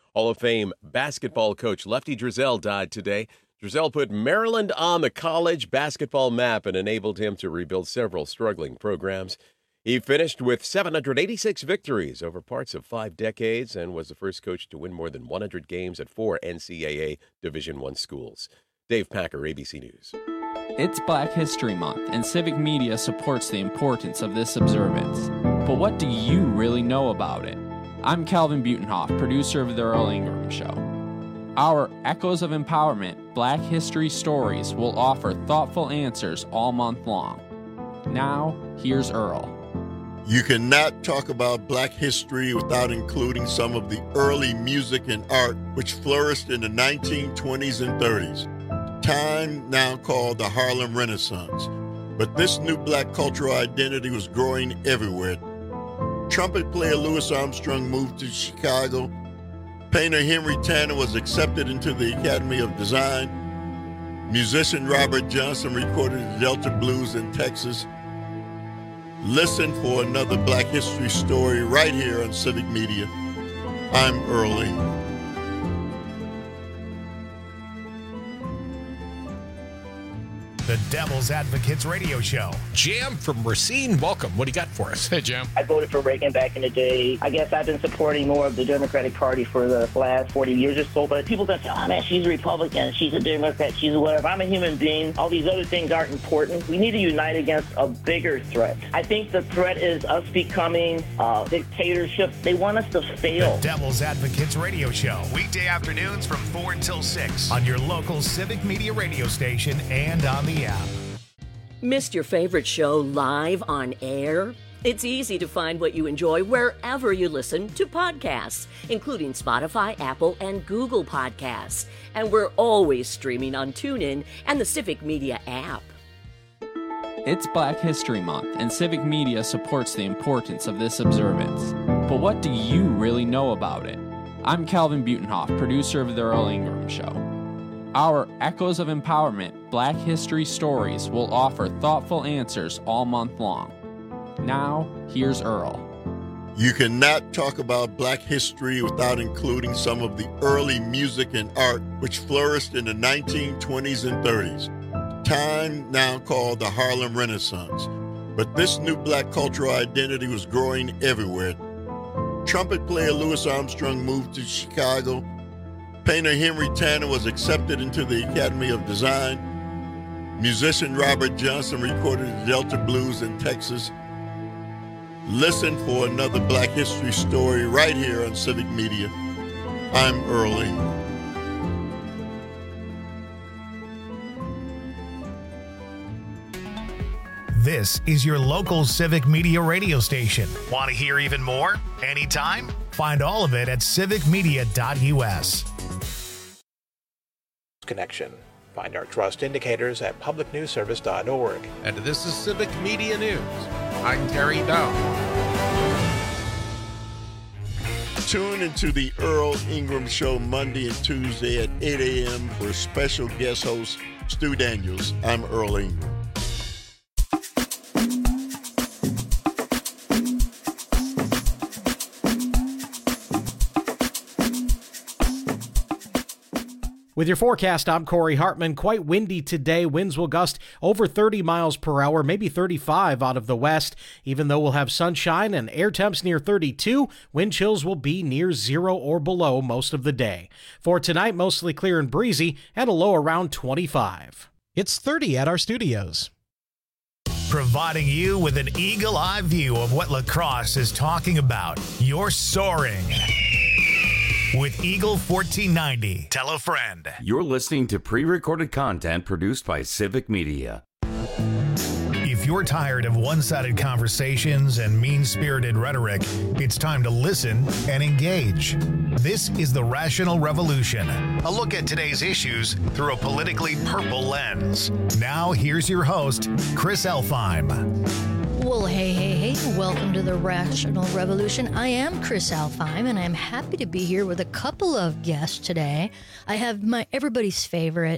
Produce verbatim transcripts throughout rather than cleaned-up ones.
Hall of Fame basketball coach Lefty Driesell died today. Driesell put Maryland on the college basketball map and enabled him to rebuild several struggling programs. He finished with seven hundred eighty-six victories over parts of five decades and was the first coach to win more than one hundred games at four N C double A Division I schools. Dave Packer, A B C News. It's Black History Month, and Civic Media supports the importance of this observance. But what do you really know about it? I'm Calvin Butenhoff, producer of The Earl Ingram Show. Our Echoes of Empowerment Black History Stories will offer thoughtful answers all month long. Now, here's Earl. You cannot talk about Black history without including some of the early music and art which flourished in the nineteen twenties and thirties, time now called the Harlem Renaissance. But this new Black cultural identity was growing everywhere. Trumpet player Louis Armstrong moved to Chicago. Painter Henry Tanner was accepted into the Academy of Design. Musician Robert Johnson recorded the Delta Blues in Texas. Listen for another Black history story right here on Civic Media. I'm Earl Ingram. The Devil's Advocates Radio Show. Jam from Racine, welcome. What do you got for us? Hey, Jam. I voted for Reagan back in the day. I guess I've been supporting more of the Democratic Party for the last forty years or so, but people that say, oh man, she's a Republican, she's a Democrat, she's a whatever. I'm a human being. All these other things aren't important. We need to unite against a bigger threat. I think the threat is us becoming a dictatorship. They want us to fail. The Devil's Advocates Radio Show. Weekday afternoons from four until six on your local Civic Media radio station and on the app. Missed your favorite show live on air? It's easy to find what you enjoy wherever you listen to podcasts, including Spotify, Apple, and Google Podcasts. And we're always streaming on TuneIn and the Civic Media app. It's Black History Month, and Civic Media supports the importance of this observance. But what do you really know about it? I'm Calvin Butenhoff, producer of The Earl Ingram Show. Our Echoes of Empowerment Black History Stories will offer thoughtful answers all month long. Now, here's Earl. You cannot talk about Black history without including some of the early music and art which flourished in the nineteen twenties and thirties, time now called the Harlem Renaissance. But this new Black cultural identity was growing everywhere. Trumpet player Louis Armstrong moved to Chicago. Painter Henry Tanner was accepted into the Academy of Design. Musician Robert Johnson recorded the Delta Blues in Texas. Listen for another Black history story right here on Civic Media. I'm Earl Ingram. This is your local Civic Media radio station. Want to hear even more? Anytime? Find all of it at civic media dot u s. Connection. Find our trust indicators at public news service dot org. And this is Civic Media News. I'm Terry Dow. Tune into the Earl Ingram Show Monday and Tuesday at eight a.m. for special guest host Stu Daniels. I'm Earl Ingram. With your forecast, I'm Corey Hartman. Quite windy today. Winds will gust over thirty miles per hour, maybe thirty-five out of the west. Even though we'll have sunshine and air temps near thirty-two, wind chills will be near zero or below most of the day. For tonight, mostly clear and breezy and a low around twenty-five. It's thirty at our studios. Providing you with an eagle-eye view of what lacrosse is talking about. You're soaring. With Eagle fourteen ninety. Tell a friend. You're listening to pre-recorded content produced by Civic Media. If you're tired of one-sided conversations and mean-spirited rhetoric, it's time to listen and engage. This is The Rational Revolution, a look at today's issues through a politically purple lens. Now, here's your host, Chris Elfheim. Well, hey, hey, hey, welcome to the Rational Revolution. I am Chris Elfheim, and I'm happy to be here with a couple of guests today. I have my everybody's favorite,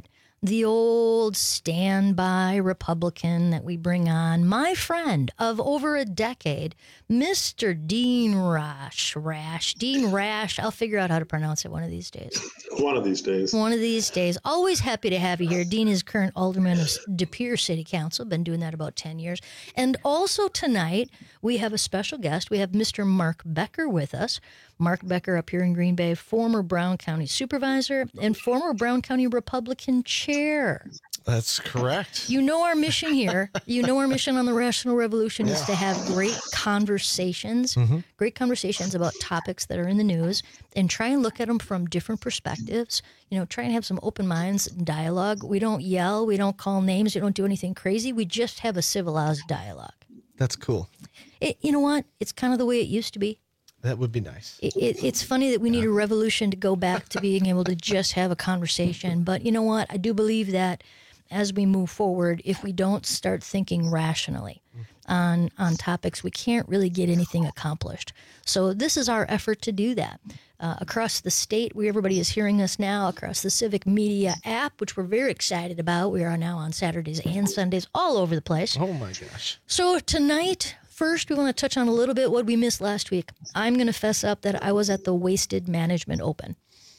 the old standby Republican that we bring on, my friend of over a decade, Mister Dean Rash. Rash. Dean Rash. I'll figure out how to pronounce it one of these days. One of these days. One of these days. Always happy to have you here. Dean is current alderman of De Pere City Council. Been doing that about ten years. And also tonight, we have a special guest. We have Mister Mark Becker with us. Mark Becker up here in Green Bay, former Brown County supervisor and former Brown County Republican chair. That's correct. You know our mission here. You know our mission on the Rational Revolution is to have great conversations, mm-hmm. great conversations about topics that are in the news and try and look at them from different perspectives. You know, try and have some open minds and dialogue. We don't yell. We don't call names. We don't do anything crazy. We just have a civilized dialogue. That's cool. It, you know what? It's kind of the way it used to be. That would be nice. It, it, it's funny that we need a revolution to go back to being able to just have a conversation. But you know what? I do believe that as we move forward, if we don't start thinking rationally on on topics, we can't really get anything accomplished. So this is our effort to do that. Uh, across the state, where everybody is hearing us now, across the Civic Media app, which we're very excited about. We are now on Saturdays and Sundays all over the place. Oh, my gosh. So tonight, first, we want to touch on a little bit what we missed last week. I'm going to fess up that I was at the Wasted Management Open.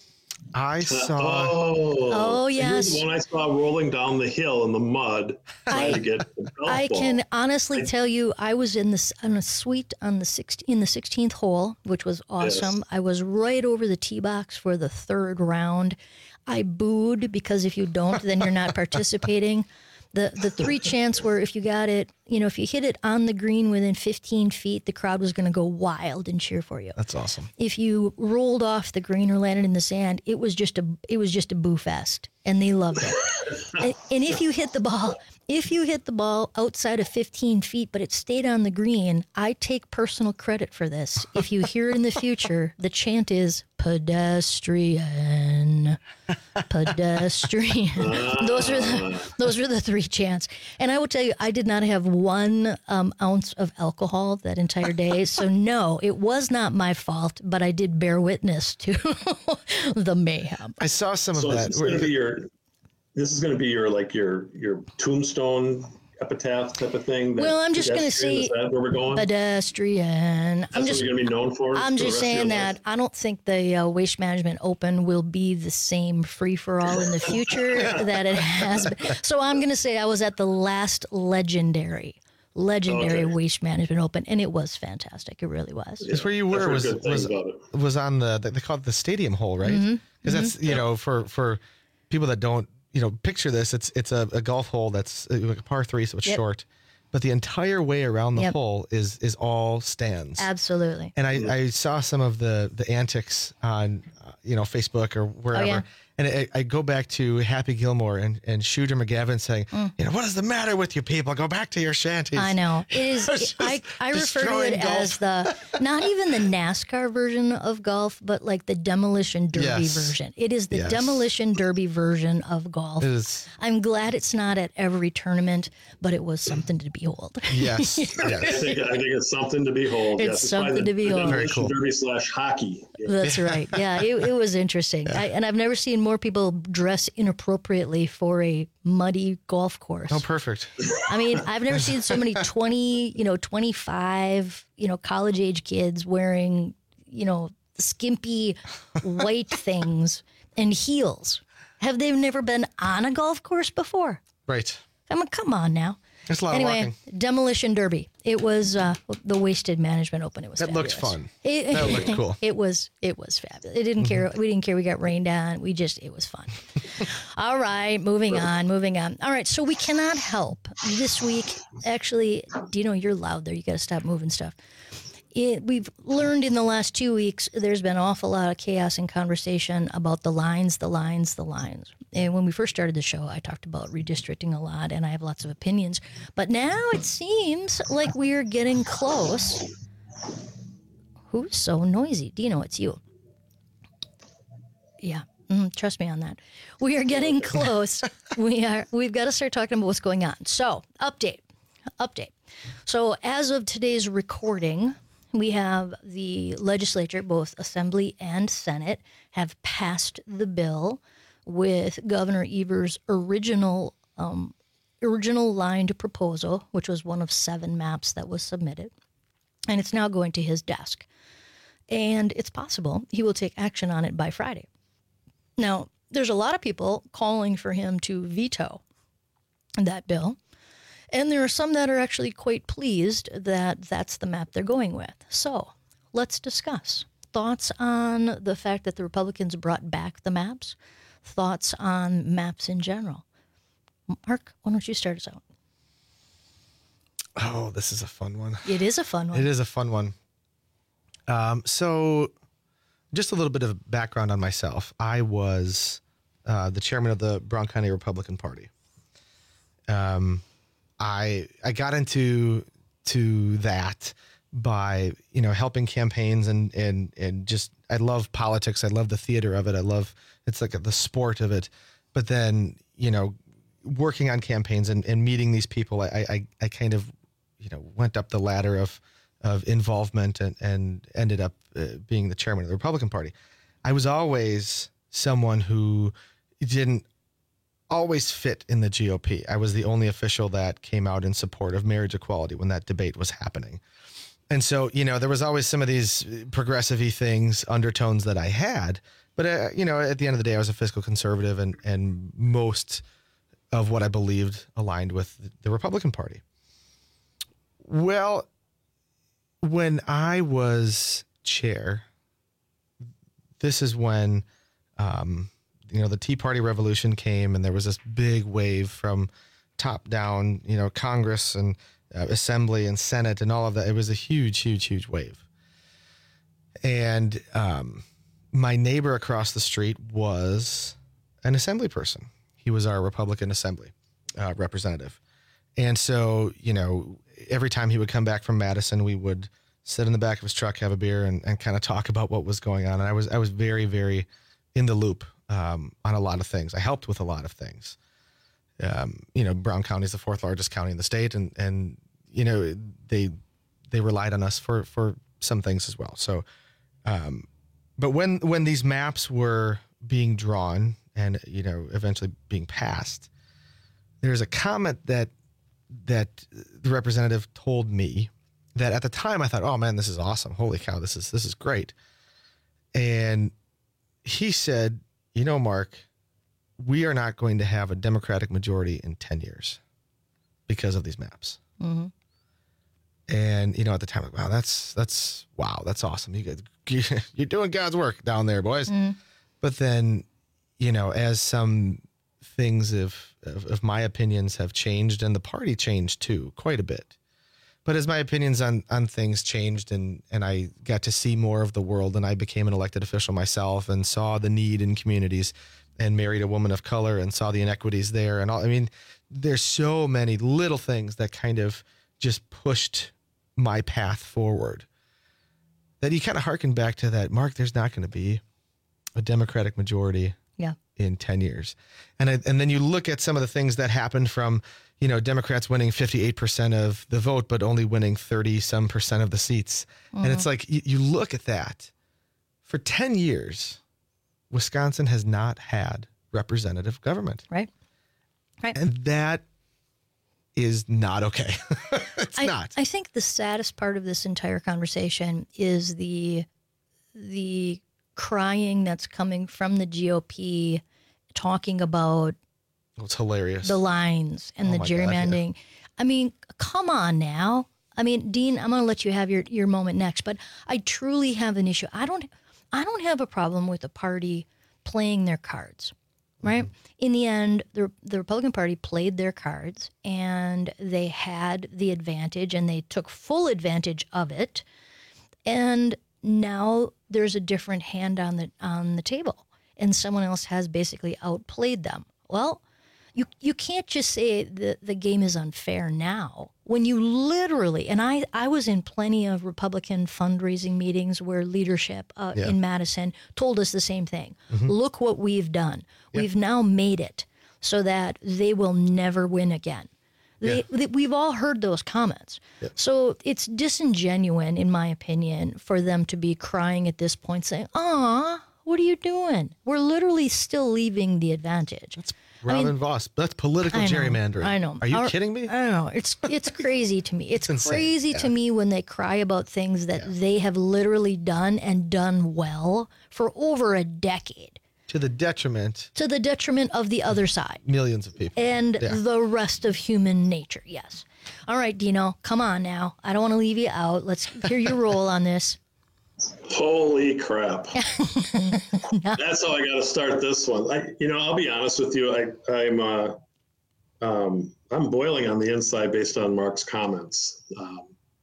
I saw. Uh, oh, oh yes. Here's the one I saw rolling down the hill in the mud. I, to get I can honestly I, tell you, I was in the on a suite on the sixteenth in the sixteenth hole, which was awesome. Yes. I was right over the tee box for the third round. I booed because if you don't, then you're not participating. The the three chants were if you got it, you know, if you hit it on the green within fifteen feet, the crowd was going to go wild and cheer for you. That's awesome. If you rolled off the green or landed in the sand, it was just a it was just a boo fest, and they loved it. and, and if you hit the ball, if you hit the ball outside of fifteen feet, but it stayed on the green, I take personal credit for this. If you hear it in the future, the chant is pedestrian, pedestrian. those are the those are the three chants. And I will tell you, I did not have one um, ounce of alcohol that entire day. So no, it was not my fault, but I did bear witness to the mayhem. I saw some so of that. This is going to be your, this is going to be your like your your tombstone epitaph type of thing. Well, I'm just going to say is that where we're going? Pedestrian. That's I'm just what you're going to be known for. I'm for just saying that I don't think the uh, Waste Management Open will be the same free for all in the future that it has been. So I'm going to say I was at the last legendary. Legendary okay. Waste Management Open, and it was fantastic. It really was. Yeah, it's where you were was was, was on the they call it the stadium hole, right? Because mm-hmm. that's you yeah. know for for people that don't you know picture this, it's it's a, a golf hole that's a par three, so it's yep. short, but the entire way around the yep. hole is is all stands. Absolutely. And I, I saw some of the the antics on uh, you know Facebook or wherever. Oh, yeah. And I, I go back to Happy Gilmore and, and Shooter McGavin saying, mm. you know, what is the matter with you people? Go back to your shanties. I know. It is. It, I, I refer to it golf. as the, not even the NASCAR version of golf, but like the Demolition Derby yes. version. It is the yes. Demolition Derby version of golf. It is. I'm glad it's not at every tournament, but it was something to behold. Yes. yes. I, think, I think it's something to behold. It's yes, something the, to behold. Very cool. Derby slash hockey. That's right. Yeah, it, it was interesting. I, and I've never seen more people dress inappropriately for a muddy golf course. Oh, perfect. I mean, I've never seen so many twenty, you know, twenty-five, you know, college age kids wearing, you know, skimpy white things and heels. Have they never been on a golf course before? Right. I mean, come on now. There's a lot anyway, of walking. Demolition Derby. It was uh, the Wasted Management Open. It was that fabulous. looks fun. It, that looked cool. It was it was fabulous. It didn't care. We didn't care. We got rained on. We just it was fun. All right, moving on, moving on. All right, so we cannot help this week. Actually, do you know you're loud there? You got to stop moving stuff. It, we've learned in the last two weeks there's been an awful lot of chaos and conversation about the lines, the lines, the lines. And when we first started the show, I talked about redistricting a lot, and I have lots of opinions. But now it seems like we are getting close. Who's so noisy? Dino, it's you. Yeah, mm, trust me on that. We are getting close. we are. We've got to start talking about what's going on. So, update, update. So, as of today's recording, we have the legislature, both Assembly and Senate, have passed the bill with Governor Evers' original um, original lined proposal, which was one of seven maps that was submitted. And it's now going to his desk. And it's possible he will take action on it by Friday. Now, there's a lot of people calling for him to veto that bill. And there are some that are actually quite pleased that that's the map they're going with. So let's discuss. Thoughts on the fact that the Republicans brought back the maps? Thoughts on maps in general? Mark, why don't you start us out? Oh, this is a fun one. It is a fun one. It is a fun one. Um, so just a little bit of background on myself. I was uh, the chairman of the Brown County Republican Party. Um, I I got into to that by, you know, helping campaigns and, and, and just, I love politics. I love the theater of it. I love, it's like a, the sport of it. But then, you know, working on campaigns and, and meeting these people, I, I, I kind of, you know, went up the ladder of, of involvement and, and ended up uh, being the chairman of the Republican Party. I was always someone who didn't always fit in the G O P. I was the only official that came out in support of marriage equality when that debate was happening. And so, you know, there was always some of these progressive-y things, undertones that I had. But, uh, you know, at the end of the day, I was a fiscal conservative, and, and most of what I believed aligned with the Republican Party. Well, when I was chair, this is when, um, you know, the Tea Party revolution came, and there was this big wave from top down, you know, Congress and uh, Assembly and Senate and all of that. It was a huge, huge, huge wave. And um, my neighbor across the street was an Assembly person. He was our Republican Assembly uh, representative. And so, you know, every time he would come back from Madison, we would sit in the back of his truck, have a beer, and, and kind of talk about what was going on. And I was I was very, very in the loop um, on a lot of things. I helped with a lot of things. Um, you know, Brown County is the fourth largest county in the state, and and you know they they relied on us for for some things as well. So, um, but when when these maps were being drawn and, you know, eventually being passed, there's a comment that that the representative told me that at the time I thought, oh man, this is awesome. Holy cow, this is this is great. And he said, you know, Mark, we are not going to have a Democratic majority in ten years because of these maps. Mm-hmm. And, you know, at the time, like, wow, that's, that's, wow, that's awesome. You guys, you're doing God's work down there, boys. Mm-hmm. But then, you know, as some things of, of, of my opinions have changed, and the party changed too, quite a bit. But as my opinions on, on things changed, and, and I got to see more of the world, and I became an elected official myself and saw the need in communities, and married a woman of color and saw the inequities there. And all, I mean, there's so many little things that kind of just pushed my path forward, that you kind of hearken back to that, Mark, there's not going to be a Democratic majority yeah. in ten years. And I, and then you look at some of the things that happened from, you know, Democrats winning fifty-eight percent of the vote, but only winning thirty some percent of the seats. Mm-hmm. And it's like, you, you look at that. For ten years, Wisconsin has not had representative government. Right. Right. And that is not okay. It's I, not. I think the saddest part of this entire conversation is the the crying that's coming from the G O P talking about oh, it's hilarious. The lines and oh the gerrymandering. God, yeah. I mean, come on now. I mean, Dean, I'm going to let you have your, your moment next, but I truly have an issue. I don't I don't have a problem with the party playing their cards. Right. Mm-hmm. In the end, the the Republican Party played their cards, and they had the advantage, and they took full advantage of it. And now there's a different hand on the on the table, and someone else has basically outplayed them. Well, you you can't just say the the game is unfair now, when you literally, and I, I was in plenty of Republican fundraising meetings where leadership uh, yeah. in Madison told us the same thing. Mm-hmm. Look what we've done. Yeah. We've now made it so that they will never win again. They, yeah. they, we've all heard those comments. Yeah. So it's disingenuous, in my opinion, for them to be crying at this point saying, "Aw, What are you doing? We're literally still leaving the advantage. That's Robin I mean, Voss. That's political I know, gerrymandering. I know. Are you Our, kidding me? I know. It's it's crazy to me. It's, it's crazy yeah. to me when they cry about things that yeah. they have literally done and done well for over a decade. To the detriment. To the detriment of the other side. Millions of people. And yeah. the rest of human nature, yes. All right, Dino, come on now. I don't want to leave you out. Let's hear your role on this. Holy crap. That's how I got to start this one. I, you know, I'll be honest with you. I, I'm, uh, um, I'm boiling on the inside based on Mark's comments. Um,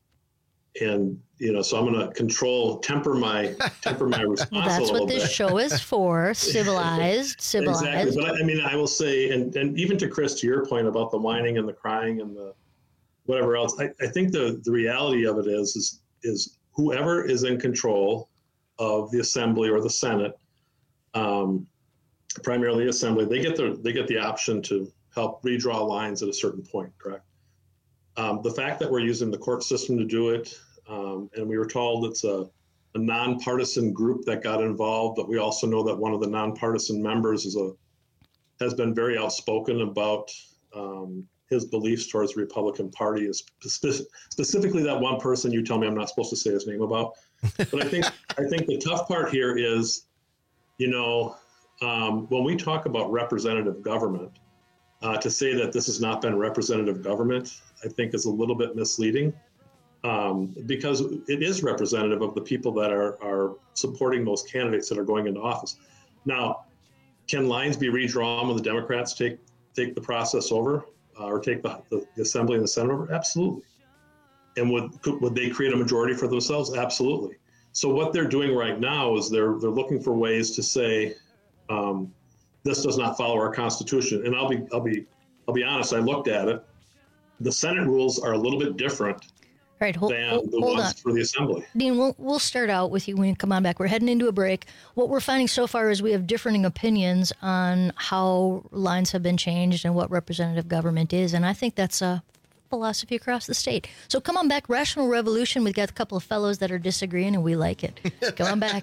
and, you know, so I'm going to control, temper my, temper my response well, that's a little what this bit. show is for. Civilized, civilized. Exactly. But I, I mean, I will say, and, and even to Chris, to your point about the whining and the crying and the whatever else, I, I think the, the reality of it is, is, is, whoever is in control of the assembly or the Senate, um, primarily assembly, they get the they get the option to help redraw lines at a certain point, correct? Um, the fact that we're using the court system to do it, um, and we were told it's a, a nonpartisan group that got involved, but we also know that one of the nonpartisan members is a has been very outspoken about um, his beliefs towards the Republican Party, is spe- specifically that one person you tell me I'm not supposed to say his name about. But I think I think the tough part here is, you know, um, when we talk about representative government, uh, to say that this has not been representative government, I think is a little bit misleading, um, because it is representative of the people that are are supporting those candidates that are going into office. Now, can lines be redrawn when the Democrats take take the process over? Uh, or take the, the, the Assembly and the Senate over? Absolutely. And would could, would they create a majority for themselves? Absolutely. So what they're doing right now is they're they're looking for ways to say um, this does not follow our Constitution. And I'll be I'll be I'll be honest. I looked at it. The Senate rules are a little bit different All right, hold, than hold, the hold ones on. for the Assembly. Dean, we'll, we'll start out with you when you come on back. We're heading into a break. What we're finding so far is we have differing opinions on how lines have been changed and what representative government is, and I think that's a philosophy across the state. So come on back, Rational Revolution. We've got a couple of fellows that are disagreeing, and we like it. Come on back.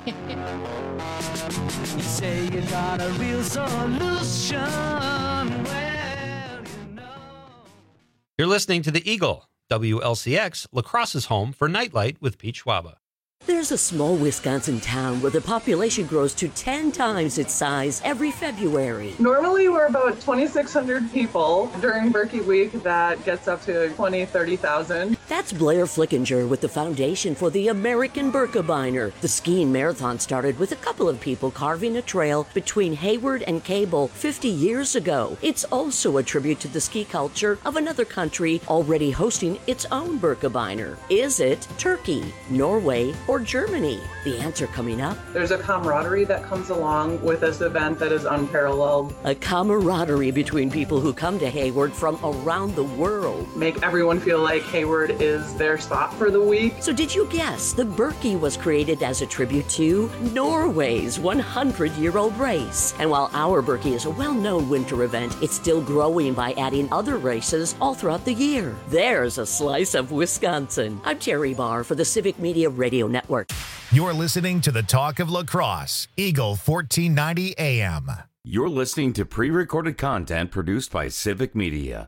You say you got a real solution. Well, you know. You're listening to The Eagle, W L C X, La Crosse's home for Nightlight with Pete Schwaba. There's a small Wisconsin town where the population grows to ten times its size every February. Normally we're about twenty-six hundred people. During Berkey Week, that gets up to twenty, thirty thousand. That's Blair Flickinger with the Foundation for the American Birkebeiner. The skiing marathon started with a couple of people carving a trail between Hayward and Cable fifty years ago. It's also a tribute to the ski culture of another country already hosting its own Birkebeiner. Is it Turkey, Norway, or Germany? The answer coming up. There's a camaraderie that comes along with this event that is unparalleled. A camaraderie between people who come to Hayward from around the world. Make everyone feel like Hayward is their spot for the week. So did you guess the Berkey was created as a tribute to Norway's one hundred year old race? And while our Berkey is a well-known winter event, it's still growing by adding other races all throughout the year. There's a slice of Wisconsin. I'm Terry Barr for the Civic Media Radio Network. You're listening to the Talk of La Crosse, Eagle fourteen ninety A M. You're listening to pre-recorded content produced by Civic Media.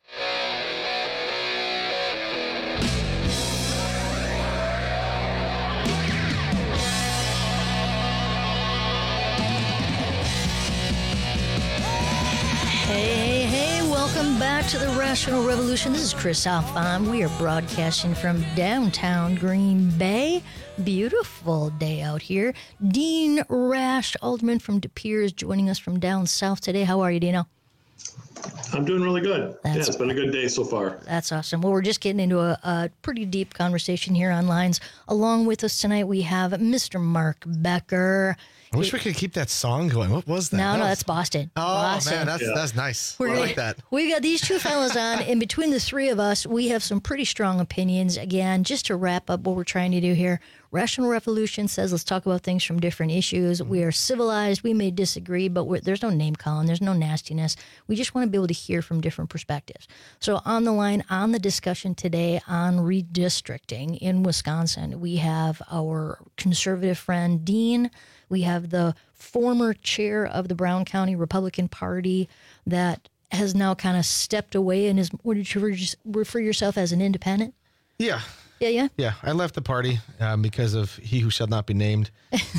Hey, hey, welcome back to the Rational Revolution. This is Chris Alfon. We are broadcasting from downtown Green Bay. Beautiful day out here. Dean Rash, Alderman from De Pere, is joining us from down south today. How are you, Dino? I'm doing really good. That's yeah, it's been a good day so far. That's awesome. Well, we're just getting into a, a pretty deep conversation here on lines. Along with us tonight, we have Mister Mark Becker. I wish we could keep that song going. What was that? No, that no, was... that's Boston. Oh, Boston. man, that's, Yeah. that's nice. We're I gonna- like that. We got these two fellas on, and between the three of us, we have some pretty strong opinions. Again, just to wrap up what we're trying to do here, Rational Revolution says let's talk about things from different issues. We are civilized. We may disagree, but we're, there's no name calling. There's no nastiness. We just want to be able to hear from different perspectives. So on the line, on the discussion today on redistricting in Wisconsin, we have our conservative friend, Dean. We have the former chair of the Brown County Republican Party that has now kind of stepped away and is, what did you refer yourself as, an independent? Yeah. Yeah, yeah? Yeah, I left the party um, because of he who shall not be named.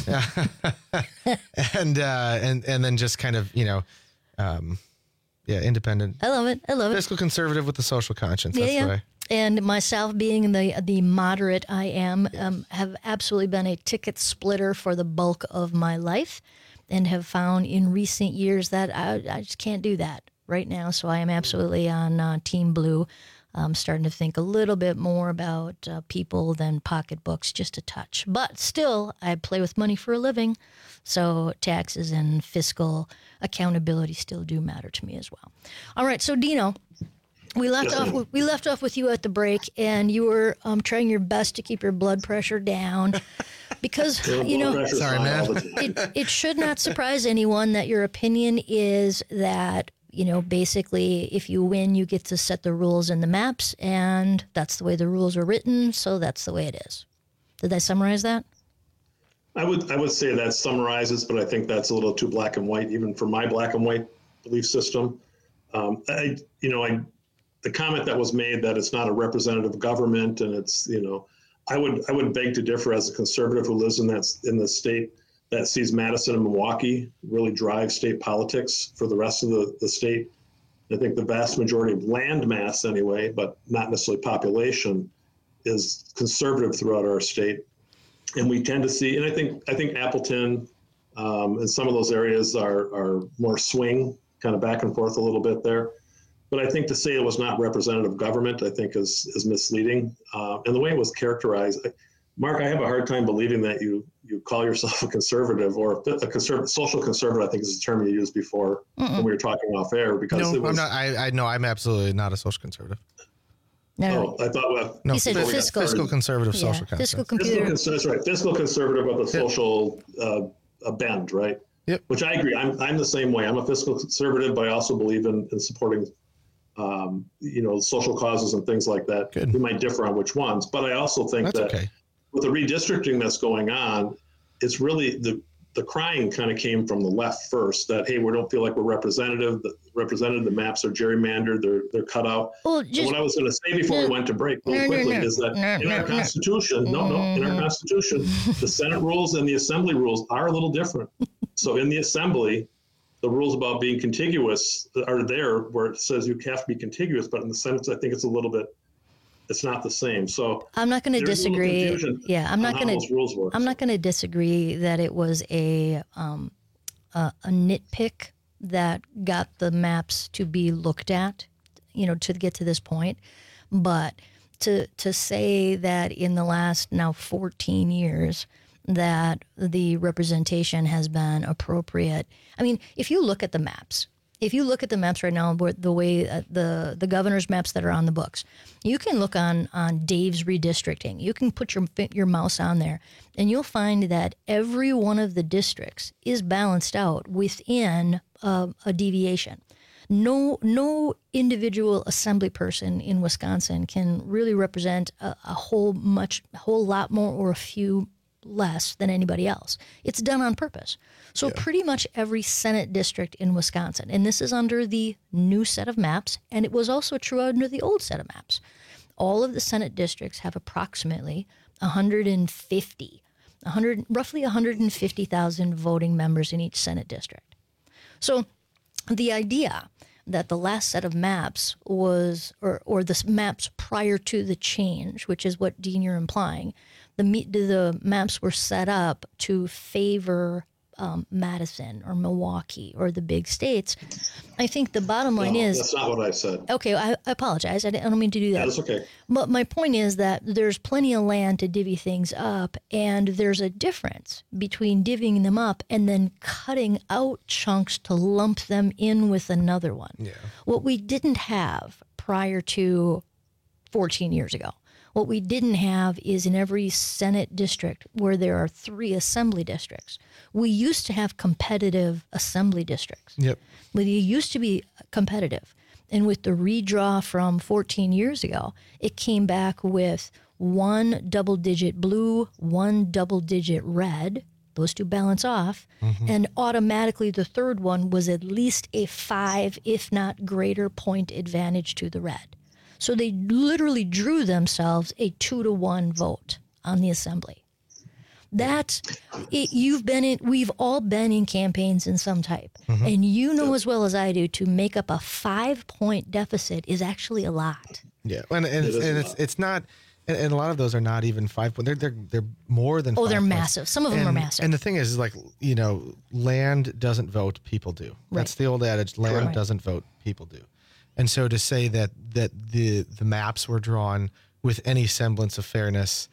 and, uh, and, and then just kind of, you know, um, yeah, independent. I love it. I love it. Fiscal conservative with a social conscience. Yeah, That's yeah. the way. And myself being the the moderate I am, um, have absolutely been a ticket splitter for the bulk of my life, and have found in recent years that I, I just can't do that right now. So I am absolutely on uh, Team Blue. I'm starting to think a little bit more about uh, people than pocketbooks, just a touch. But still, I play with money for a living, so taxes and fiscal accountability still do matter to me as well. All right, so Dino, we left off. We left off with you at the break, and you were um, trying your best to keep your blood pressure down, because you know, sorry, man. it, it should not surprise anyone that your opinion is that, you know, basically, if you win, you get to set the rules and the maps, and that's the way the rules are written, so that's the way it is. Did I summarize that? I would I would say that summarizes, but I think that's a little too black and white, even for my black and white belief system. Um, I, you know, I, the comment that was made that it's not a representative government, and it's, you know, I would I would beg to differ as a conservative who lives in that in the state that sees Madison and Milwaukee really drive state politics for the rest of the, the state. I think the vast majority of land mass anyway, but not necessarily population, is conservative throughout our state. And we tend to see, and I think I think Appleton um, and some of those areas are, are more swing, kind of back and forth a little bit there. But I think to say it was not representative government, I think is is misleading. Uh, and the way it was characterized, I, Mark, I have a hard time believing that you you call yourself a conservative or a conservative, social conservative, I think is the term you used before Mm-mm. when we were talking off air. Because no, it was, I'm not. I, I no, I'm absolutely not a social conservative. No, oh, I thought well, no, you said fiscal, fiscal, fiscal conservative, yeah, social conservative. Fiscal computer. Fiscal, that's right. Fiscal conservative with a social uh, a bend, right? Yep. Which I agree. I'm I'm the same way. I'm a fiscal conservative, but I also believe in, in supporting, um, you know, social causes and things like that. Good. We might differ on which ones, but I also think That's that okay. with the redistricting that's going on, it's really the the crying kind of came from the left first, that, hey, we don't feel like we're representative. The represented, the maps are gerrymandered, they're they're cut out. Well, so what I was going to say before no, we went to break really no, quickly no, no, is that no, in no, our no. Constitution, no, no, in our Constitution, the Senate rules and the Assembly rules are a little different. So in the Assembly, the rules about being contiguous are there, where it says you have to be contiguous, but in the Senate, I think it's a little bit, it's not the same. So I'm not going to disagree. Yeah, I'm not going to. I'm not going to disagree that it was a um, a, a nitpick that got the maps to be looked at, you know, to get to this point. But to to say that in the last now fourteen years that the representation has been appropriate. I mean, if you look at the maps. If you look at the maps right now, the way uh, the the governor's maps that are on the books, you can look on on Dave's redistricting. You can put your your mouse on there, and you'll find that every one of the districts is balanced out within uh, a deviation. No no individual assembly person in Wisconsin can really represent a, a whole much a whole lot more or a few less than anybody else. It's done on purpose. So yeah. Pretty much every Senate district in Wisconsin, and this is under the new set of maps, and it was also true under the old set of maps. All of the Senate districts have approximately one hundred fifty, one hundred, roughly one hundred fifty thousand voting members in each Senate district. So the idea that the last set of maps was, or, or the maps prior to the change, which is what, Dean, you're implying, the, the maps were set up to favor Um, Madison or Milwaukee or the big states. I think the bottom line no, is... That's not what I said. Okay, I, I apologize. I, I don't mean to do that. That's okay. But my point is that there's plenty of land to divvy things up, and there's a difference between divvying them up and then cutting out chunks to lump them in with another one. Yeah. What we didn't have prior to fourteen years ago. What we didn't have is in every Senate district where there are three assembly districts. We used to have competitive assembly districts. Yep. But it used to be competitive. And with the redraw from fourteen years ago, it came back with one double-digit blue, one double-digit red, Those two balance off. Mm-hmm. And automatically the third one was at least a five, if not greater, point advantage to the red. So they literally drew themselves a two to one vote on the assembly. That's it, you've been in, we've all been in campaigns in some type. Mm-hmm. And you know as well as I do, to make up a five point deficit is actually a lot. Yeah. And, and, it and it's, it's not, and, and a lot of those are not even five points. They're, they're, they're more than Oh, five they're points. massive. Some of them and, are massive. And the thing is, is like, you know, land doesn't vote, people do. Right. That's the old adage, land Correct. doesn't vote, people do. And so to say that, that the, the maps were drawn with any semblance of fairness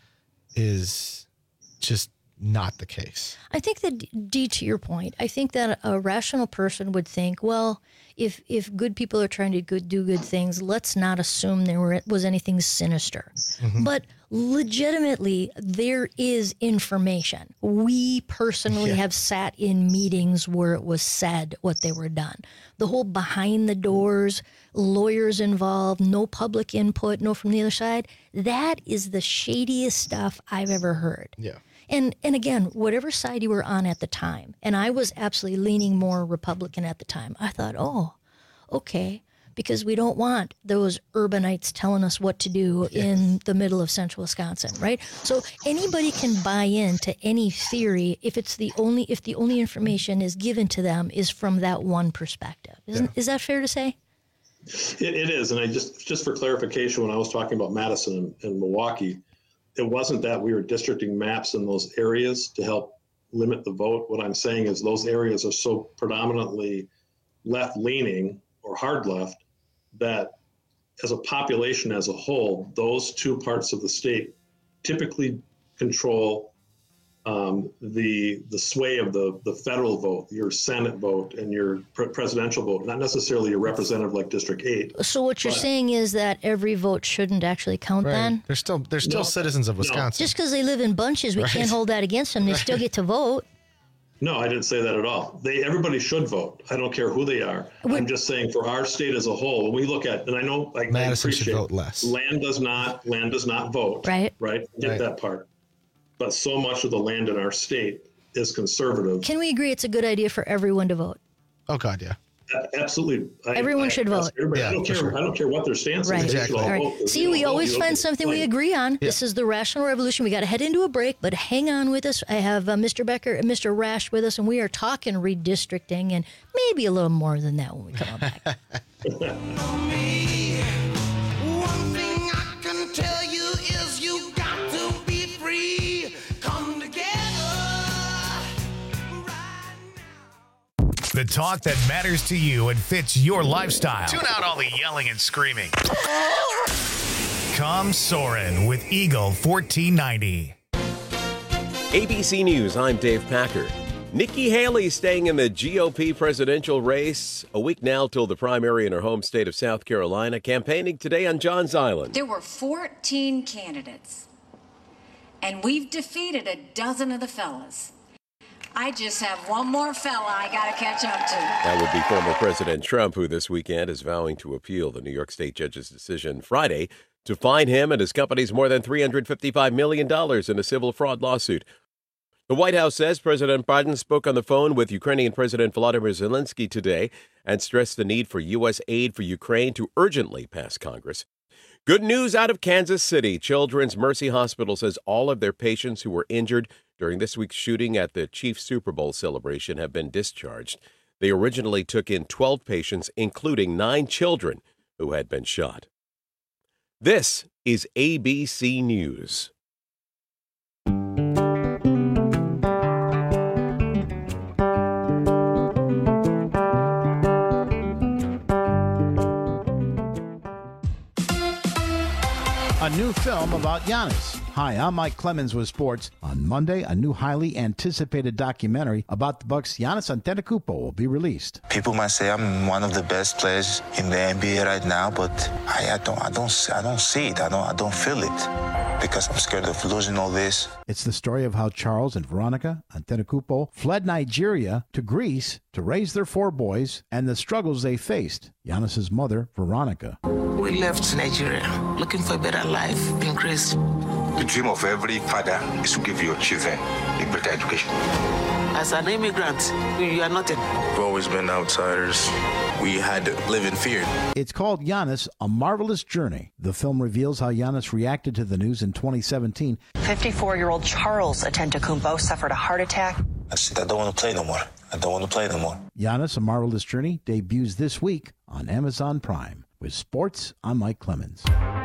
is just not the case. I think that, D, to your point, I think that a rational person would think, well, if if good people are trying to good, do good things, let's not assume there were, was anything sinister. Mm-hmm. But legitimately, there is information. We personally yeah. have sat in meetings where it was said what they were done. The whole behind the doors, lawyers involved, no public input, no from the other side, that is the shadiest stuff I've ever heard. Yeah. And and again, whatever side you were on at the time, and I was absolutely leaning more Republican at the time, I thought, oh, okay, because we don't want those urbanites telling us what to do yes. in the middle of central Wisconsin, right? So anybody can buy into any theory if it's the only if the only information is given to them is from that one perspective. Isn't yeah. is that fair to say? It, it is, and I just just for clarification, when I was talking about Madison and, and Milwaukee, it wasn't that we were districting maps in those areas to help limit the vote. What I'm saying is those areas are so predominantly left-leaning or hard left that as a population as a whole, those two parts of the state typically control um, the the sway of the, the federal vote, your Senate vote and your pre- presidential vote, not necessarily your representative like District eight. So what you're but, saying is that every vote shouldn't actually count right. then? They're still they're still no, citizens of Wisconsin. No. Just because they live in bunches, we right. can't hold that against them. They right. still get to vote. No, I didn't say that at all. They everybody should vote. I don't care who they are. We're, I'm just saying for our state as a whole, when we look at, and I know like Madison I should vote less. Land does not land does not vote. Right. Right. Get right. that part. But so much of the land in our state is conservative. Can we agree it's a good idea for everyone to vote? Oh God, yeah. Absolutely. I, Everyone I, should vote. Yeah, I don't care. Sure. I don't care what their stance right. is. Exactly. All right. Vote. See, we always find something we agree on. Yeah. This is the Rational Revolution. We got to head into a break, but hang on with us. I have uh, Mister Becker and Mister Rash with us, and we are talking redistricting and maybe a little more than that when we come on back. One thing I can tell you is you got to be free. Come together. The talk that matters to you and fits your lifestyle. Tune out all the yelling and screaming. Come Soren with Eagle fourteen ninety. A B C News, I'm Dave Packer. Nikki Haley staying in the G O P presidential race. A week now till the primary in her home state of South Carolina, campaigning today on Johns Island. There were fourteen candidates, and we've defeated a dozen of the fellas. I just have one more fella I got to catch up to. That would be former President Trump, who this weekend is vowing to appeal the New York State judge's decision Friday to fine him and his companies more than three hundred fifty-five million dollars in a civil fraud lawsuit. The White House says President Biden spoke on the phone with Ukrainian President Volodymyr Zelensky today and stressed the need for U S aid for Ukraine to urgently pass Congress. Good news out of Kansas City. Children's Mercy Hospital says all of their patients who were injured during this week's shooting at the Chiefs Super Bowl celebration have been discharged. They originally took in twelve patients, including nine children who had been shot. This is A B C News. A new film about Giannis. Hi, I'm Mike Clemens with sports. On Monday, a new highly anticipated documentary about the Bucks' Giannis Antetokounmpo will be released. People might say I'm one of the best players in the N B A right now, but I, I don't, I don't, I don't see it. I don't, I don't feel it because I'm scared of losing all this. It's the story of how Charles and Veronica Antetokounmpo fled Nigeria to Greece to raise their four boys and the struggles they faced. Giannis's mother, Veronica. We left Nigeria looking for a better life in Greece. The dream of every father is to give your children a better education. As an immigrant, you are nothing. We've always been outsiders. We had to live in fear. It's called Giannis, A Marvelous Journey. The film reveals how Giannis reacted to the news in twenty seventeen. fifty-four-year-old Charles Antetokounmpo suffered a heart attack. I said, I don't want to play no more. I don't want to play no more. Giannis, A Marvelous Journey debuts this week on Amazon Prime. With sports, I'm Mike Clemens.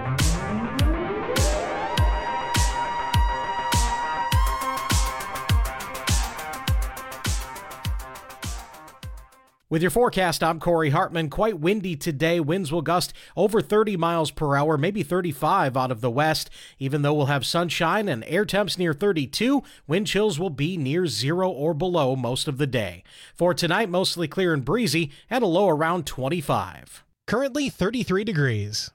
With your forecast, I'm Corey Hartman. Quite windy today. Winds will gust over thirty miles per hour, maybe thirty-five out of the west. Even though we'll have sunshine and air temps near thirty-two, wind chills will be near zero or below most of the day. For tonight, mostly clear and breezy and a low around twenty-five. Currently thirty-three degrees.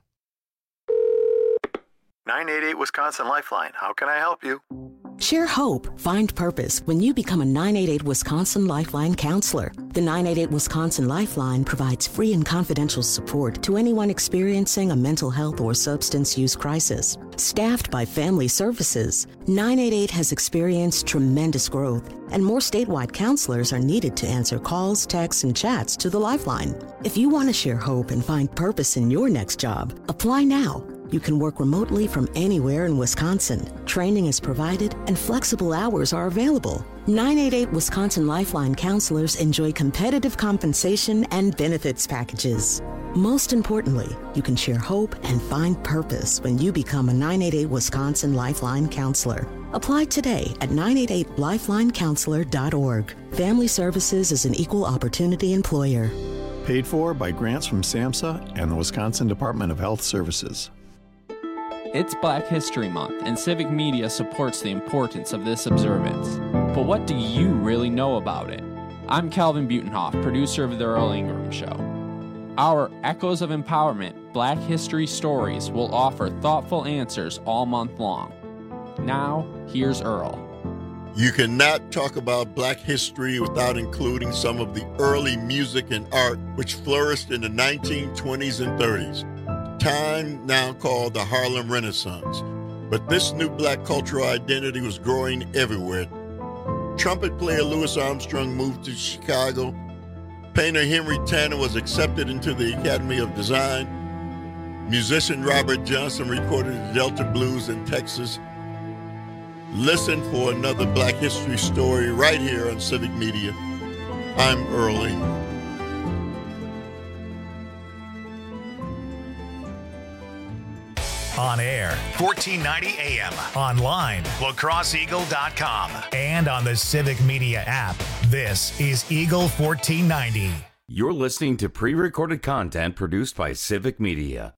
nine eight eight Wisconsin Lifeline. How can I help you? Share hope, find purpose when you become a nine eight eight Wisconsin Lifeline counselor. The nine eight eight Wisconsin Lifeline provides free and confidential support to anyone experiencing a mental health or substance use crisis. Staffed by Family Services, nine eight eight has experienced tremendous growth, and more statewide counselors are needed to answer calls, texts, and chats to the Lifeline. If you want to share hope and find purpose in your next job, apply now. You can work remotely from anywhere in Wisconsin. Training is provided and flexible hours are available. nine eight eight Wisconsin Lifeline counselors enjoy competitive compensation and benefits packages. Most importantly, you can share hope and find purpose when you become a nine eight eight Wisconsin Lifeline counselor. Apply today at nine eight eight lifeline counselor dot org. Family Services is an equal opportunity employer. Paid for by grants from SAMHSA and the Wisconsin Department of Health Services. It's Black History Month, and Civic Media supports the importance of this observance. But what do you really know about it? I'm Calvin Butenhoff, producer of The Earl Ingram Show. Our Echoes of Empowerment Black History Stories will offer thoughtful answers all month long. Now, here's Earl. You cannot talk about black history without including some of the early music and art which flourished in the nineteen twenties and thirties. Time now called the Harlem Renaissance, but this new black cultural identity was growing everywhere. Trumpet player Louis Armstrong moved to Chicago. Painter Henry Tanner was accepted into the Academy of Design. Musician Robert Johnson recorded the Delta Blues in Texas. Listen for another Black History story right here on Civic Media. I'm Earl Ingram. On air, fourteen ninety A M. Online, la crosse eagle dot com. And on the Civic Media app. This is Eagle fourteen ninety. You're listening to pre-recorded content produced by Civic Media.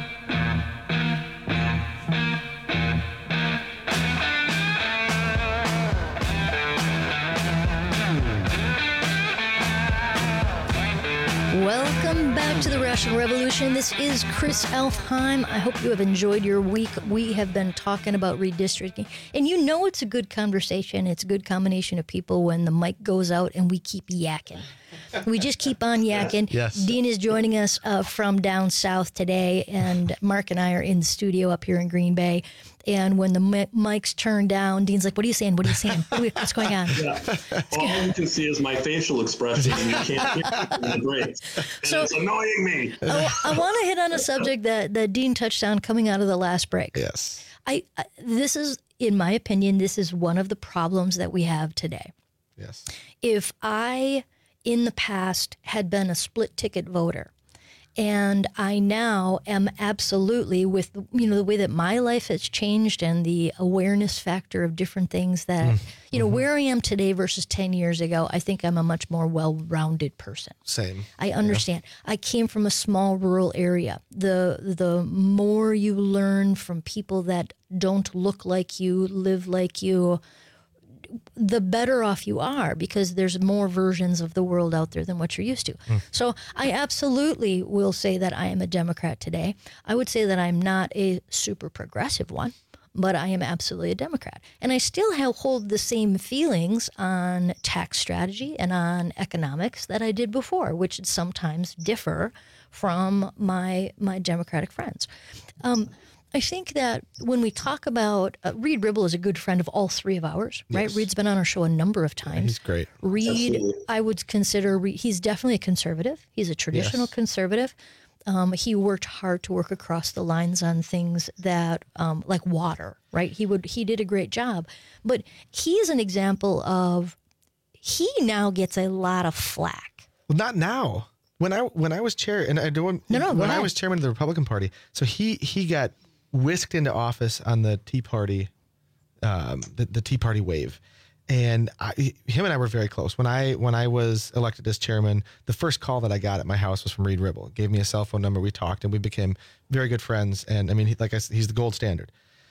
Welcome back to the Rational Revolution. This is Chris Elfheim. I hope you have enjoyed your week. We have been talking about redistricting. And you know it's a good conversation. It's a good combination of people when the mic goes out and we keep yakking. We just keep on yakking. Yes. Dean is joining us uh, from down south today, and Mark and I are in the studio up here in Green Bay. And when the mi- mics turn down, Dean's like, what are you saying? What are you saying? What are we, what's going on? Yeah. All you can see is my facial expression, and you can't hear it in the breaks. And So- it's annoying me. I, I want to hit on a subject that, that Dean touched on coming out of the last break. Yes. I, I this is, in my opinion, this is one of the problems that we have today. Yes. If I, in the past, had been a split ticket voter, and I now am absolutely, with you know the way that my life has changed and the awareness factor of different things that, mm. you know, mm-hmm. where I am today versus ten years ago, I think I'm a much more well-rounded person. Same. I understand. Yeah. I came from a small rural area. The the more you learn from people that don't look like you, live like you, the better off you are, because there's more versions of the world out there than what you're used to. Mm. So I absolutely will say that I am a Democrat today. I would say that I'm not a super progressive one, but I am absolutely a Democrat. And I still have, hold the same feelings on tax strategy and on economics that I did before, which sometimes differ from my my Democratic friends. Um, I think that when we talk about uh, Reed Ribble is a good friend of all three of ours, right? Yes. Reed's been on our show a number of times. Yeah, he's great. Reed, Absolutely. I would consider Reed, he's definitely a conservative. He's a traditional Yes. conservative. Um, he worked hard to work across the lines on things that, um, like water, right? He would he did a great job, but he is an example of he now gets a lot of flack. Well, not now. When I when I was chair, and I don't. No, no, go when I ahead. was chairman of the Republican Party, so he he got whisked into office on the Tea Party, um, the, the Tea Party wave, and I, him and I were very close. When I when I was elected as chairman, the first call that I got at my house was from Reed Ribble. Gave me a cell phone number. We talked, and we became very good friends. And I mean, he, like I said, he's the gold standard.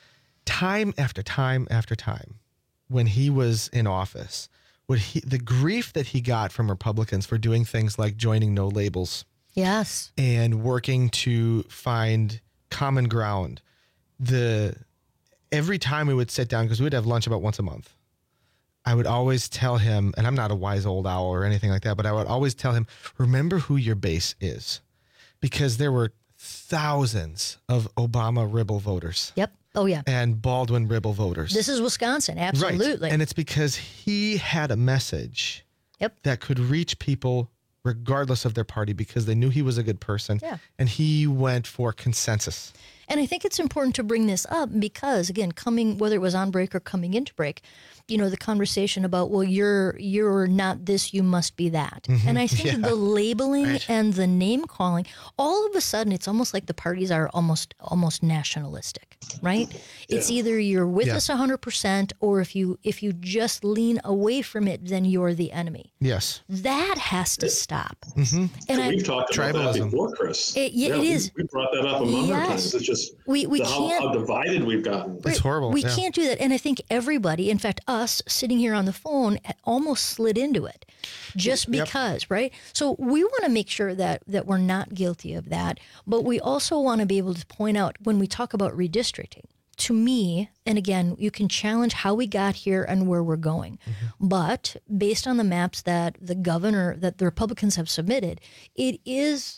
Time after time after time, when he was in office, what he the grief that he got from Republicans for doing things like joining No Labels Yes. and working to find common ground. The every time we would sit down, because we would have lunch about once a month, I would always tell him, and I'm not a wise old owl or anything like that, but I would always tell him, remember who your base is, because there were thousands of Obama Ribble voters. Yep. Oh, yeah. And Baldwin Ribble voters. This is Wisconsin. Absolutely. Right. And it's because he had a message yep. that could reach people regardless of their party, because they knew he was a good person. Yeah. And he went for consensus. And I think it's important to bring this up because, again, coming, whether it was on break or coming into break, you know, the conversation about, well, you're you're not this, you must be that. Mhm. And I think Yeah. the labeling Right. and the name calling, all of a sudden, it's almost like the parties are almost almost nationalistic, right? It's either you're with Yeah. us one hundred percent, or if you if you just lean away from it, then you're the enemy. Yes. That has to stop. Mm-hmm. And I- we've talked about that Tribalism. before, Chris. It- yeah, it we- is. We brought that up a number Yes. of times. It's just We- we the, how, can't- how divided we've gotten. It's horrible. We yeah. can't do that. And I think everybody, in fact, us sitting here on the phone, almost slid into it just Yep. because, right? So we want to make sure that that we're not guilty of that. But we also want to be able to point out when we talk about redistricting, to me, and again, you can challenge how we got here and where we're going. But based on the maps that the governor, that the Republicans have submitted, it is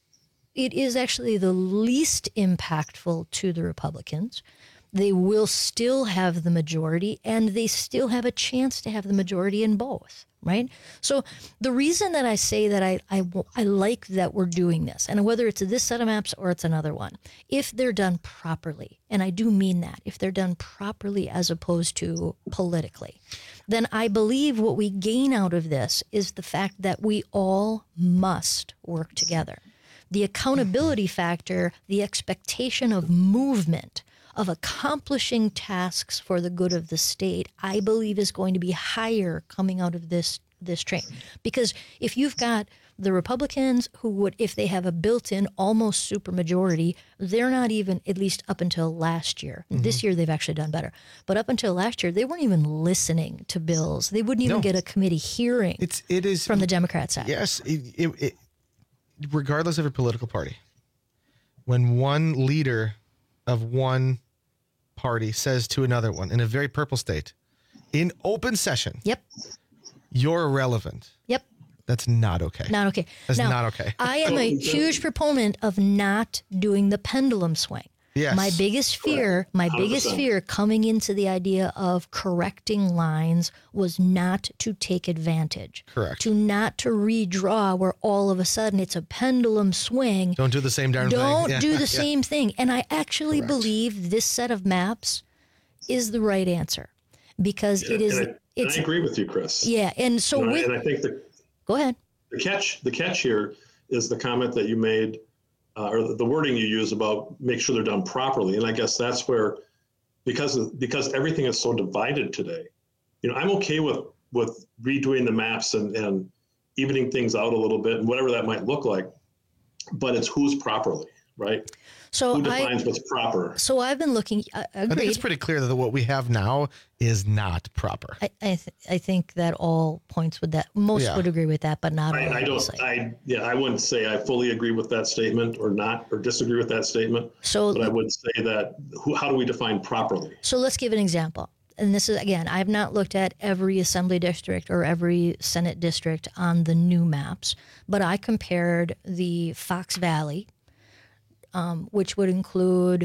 it is actually the least impactful to the Republicans. They will still have the majority, and they still have a chance to have the majority in both, right? So the reason that I say that I, I, I like that we're doing this, and whether it's this set of maps or it's another one, if they're done properly, and I do mean that, if they're done properly as opposed to politically, then I believe what we gain out of this is the fact that we all must work together. The accountability factor, the expectation of movement, of accomplishing tasks for the good of the state, I believe is going to be higher coming out of this this train. Because if you've got the Republicans who would, if they have a built-in almost supermajority, they're not even, at least up until last year. Mm-hmm. This year they've actually done better. But up until last year, they weren't even listening to bills. They wouldn't even No. get a committee hearing It's it is from the Democrat side. Yes, it, it, it, regardless of your political party, when one leader of one party says to another one in a very purple state, in open session, Yep. you're irrelevant. Yep. That's not okay. Not okay. That's Now, not okay. I am a huge proponent of not doing the pendulum swing. Yes. My biggest fear, my one hundred biggest percent. fear coming into the idea of correcting lines was not to take advantage. Correct. To not to redraw where all of a sudden it's a pendulum swing. Don't do the same darn thing. Don't Yeah. do the Yeah. same thing. And I actually Correct. believe this set of maps is the right answer because it is. And I, and it's I agree with you, Chris. yeah. And so and, I, with and I think the go ahead. the catch the catch here is the comment that you made, uh, or the wording you use about make sure they're done properly. And I guess that's where, because of, because everything is so divided today, you know, I'm okay with with redoing the maps and and evening things out a little bit and whatever that might look like, but it's who's properly, right? So Who I defines what's proper? so I've been looking. I, I think it's agreed. pretty clear that what we have now is not proper. I I, th- I think that all points with that. Most Yeah. would agree with that, but not all. I, I don't. obviously. I yeah. I wouldn't say I fully agree with that statement or not, or disagree with that statement. So but I would say that who, how do we define properly? So let's give an example. And this is, again, I've not looked at every assembly district or every Senate district on the new maps, but I compared the Fox Valley, um, which would include,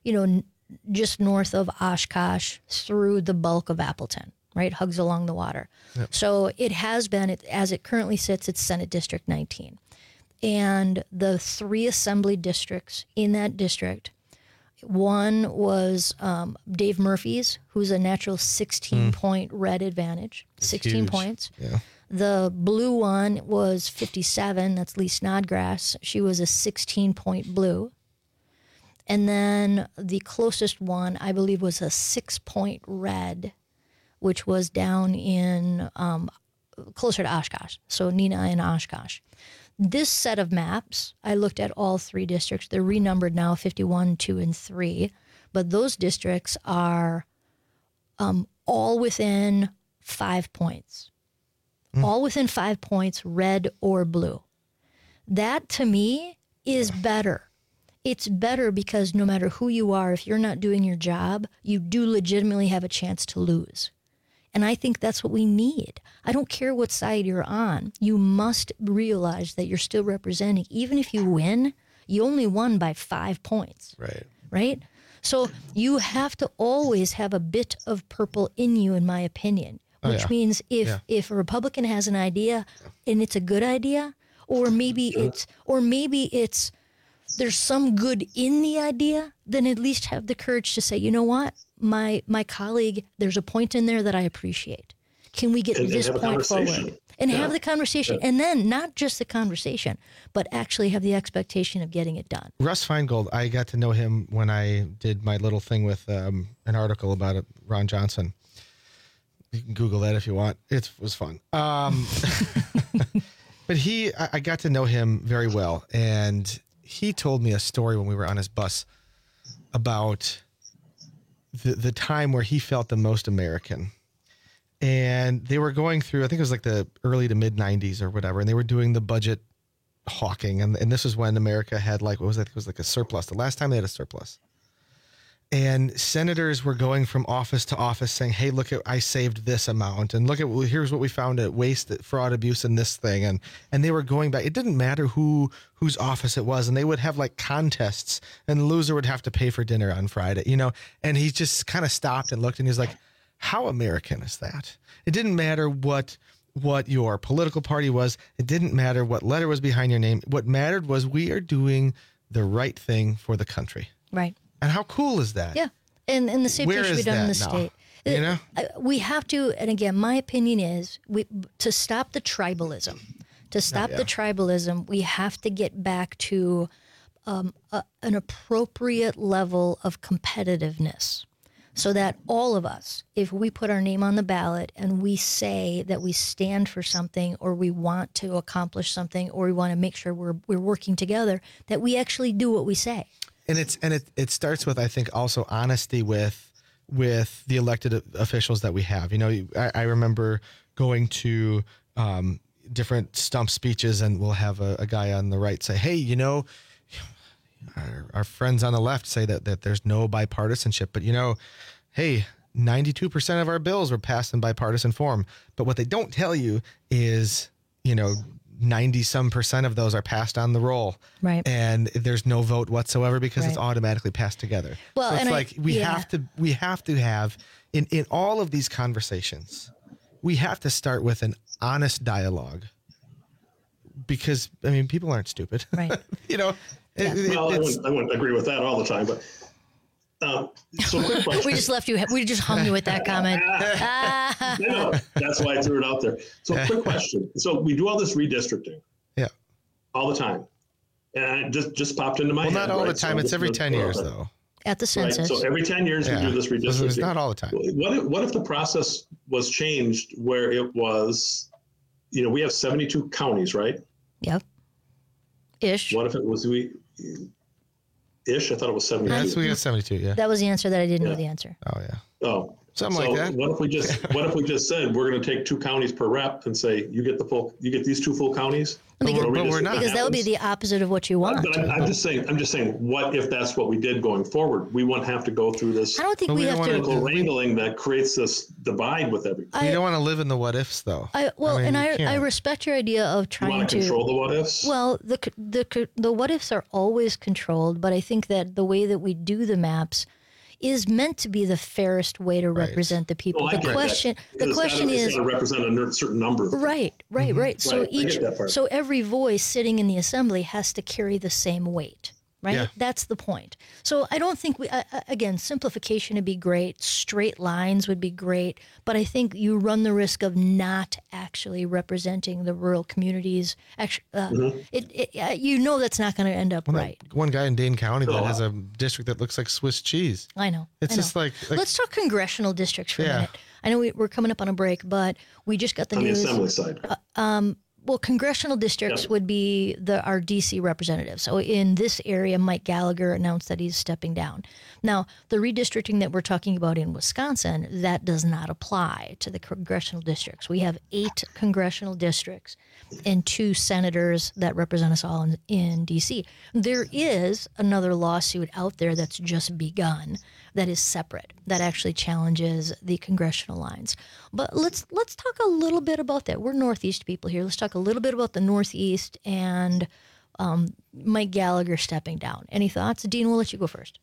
you know, n- just north of Oshkosh through the bulk of Appleton, right? Hugs along the water. Yep. So it has been, it, as it currently sits, it's Senate District nineteen. And the three assembly districts in that district, one was um, Dave Murphy's, who's a natural sixteen-point mm. red advantage, That's sixteen huge. Points. Yeah. The blue one was fifty-seven. That's Lee Snodgrass. She was a sixteen-point blue. And then the closest one, I believe, was a six-point red, which was down in um, closer to Oshkosh. So Neenah and Oshkosh. This set of maps, I looked at all three districts. They're renumbered now, fifty-one, two, and three. But those districts are um, all within five points. Mm. All within five points, red or blue. That, to me, is better. It's better because no matter who you are, if you're not doing your job, you do legitimately have a chance to lose. And I think that's what we need. I don't care what side you're on. You must realize that you're still representing. Even if you win, you only won by five points. Right. Right? So you have to always have a bit of purple in you, in my opinion, which oh, yeah. means if, yeah. if a Republican has an idea and it's a good idea, or maybe it's, or maybe it's, there's some good in the idea, then at least have the courage to say, you know what, my my colleague, there's a point in there that I appreciate. Can we get and, this and point forward? And yeah. have the conversation. Yeah. And then not just the conversation, but actually have the expectation of getting it done. Russ Feingold, I got to know him when I did my little thing with um, an article about it, Ron Johnson. You can Google that if you want. It was fun. Um, but he, I, I got to know him very well. And he told me a story when we were on his bus about the the time where he felt the most American. And they were going through, I think it was like the early to mid nineties or whatever, and they were doing the budget hawking. And, and this was when America had like, what was it? It was like a surplus. The last time they had a surplus. And senators were going from office to office saying, hey, look, at I saved this amount. And look at, well, here's what we found at waste, fraud, abuse, and this thing. And and they were going back. It didn't matter who whose office it was. And they would have like contests, and the loser would have to pay for dinner on Friday, you know. And he just kind of stopped and looked, and he was like, how American is that? It didn't matter what what your political party was. It didn't matter what letter was behind your name. What mattered was we are doing the right thing for the country. Right. And how cool is that? Yeah. And and the same thing should be done in the state. You know? We have to, and again, my opinion is we to stop the tribalism. To stop oh, yeah. the tribalism, we have to get back to um, a, an appropriate level of competitiveness. So that all of us, if we put our name on the ballot and we say that we stand for something, or we want to accomplish something, or we want to make sure we're we're working together, that we actually do what we say. And it's and it, it starts with, I think, also honesty with with the elected officials that we have. You know, I, I remember going to um, different stump speeches, and we'll have a, a guy on the right say, hey, you know, our, our friends on the left say that, that there's no bipartisanship, but, you know, hey, ninety-two percent of our bills were passed in bipartisan form. But what they don't tell you is, you know, ninety some percent of those are passed on the roll. Right. And there's no vote whatsoever because right. it's automatically passed together. Well, so it's and like I, we yeah. have to we have to have in, in all of these conversations, we have to start with an honest dialogue. Because I mean, people aren't stupid. Right. you know, yeah. it, it, well, I wouldn't, I wouldn't agree with that all the time, but Um, so quick question. we just left you. We just hung you with that comment. I know. That's why I threw it out there. So quick question. So we do all this redistricting. Yeah. All the time. And it just, just popped into my well, head. Well, not all right? the time. So it's every ten years, though. At the census. Right? So every ten years yeah. we do this redistricting. It's not all the time. What if, what if the process was changed where it was, you know, we have seventy-two counties, right? Yep. Ish. What if it was we... Ish, I thought it was seventy-two. Yes, we got seventy-two. Yeah, that was the answer that I didn't yeah. know the answer. Oh yeah. Oh, Something so like that. What if we just what if we just said we're going to take two counties per rep and say you get the full you get these two full counties? Because, but we're not. because that would be the opposite of what you want. But I'm, I'm just saying. I'm just saying. What if that's what we did going forward? We wouldn't have to go through this. I don't think we, we have to political wrangling that creates this divide with everything. We don't want to live in the what ifs, though. I, well, I mean, and I, can't. I respect your idea of trying you want to control the what ifs. Well, the the the what ifs are always controlled, but I think that the way that we do the maps is meant to be the fairest way to right. represent the people. Well, the question, the it's question gotta, is it's gotta represent a certain number. Right, right, mm-hmm. right. So right. each, so every voice sitting in the assembly has to carry the same weight. Right? Yeah. That's the point. So I don't think we, uh, again, simplification would be great. Straight lines would be great. But I think you run the risk of not actually representing the rural communities. Actually, uh, mm-hmm. it, it, uh, you know that's not going to end up well, right. One guy in Dane County that oh. has a district that looks like Swiss cheese. I know. It's I know. just like, like. Let's talk congressional districts for yeah. a minute. I know we, we're coming up on a break, but we just got the on news. the assembly side. Uh, um, Well, congressional districts yep. would be the our D C representatives. So in this area, Mike Gallagher announced that he's stepping down. Now, the redistricting that we're talking about in Wisconsin, that does not apply to the congressional districts. We have eight congressional districts and two senators that represent us all in, in D C. There is another lawsuit out there that's just begun that is separate, that actually challenges the congressional lines. But let's let's talk a little bit about that. We're Northeast people here. Let's talk a little bit about the Northeast and um, Mike Gallagher stepping down. Any thoughts? Dean, we'll let you go first.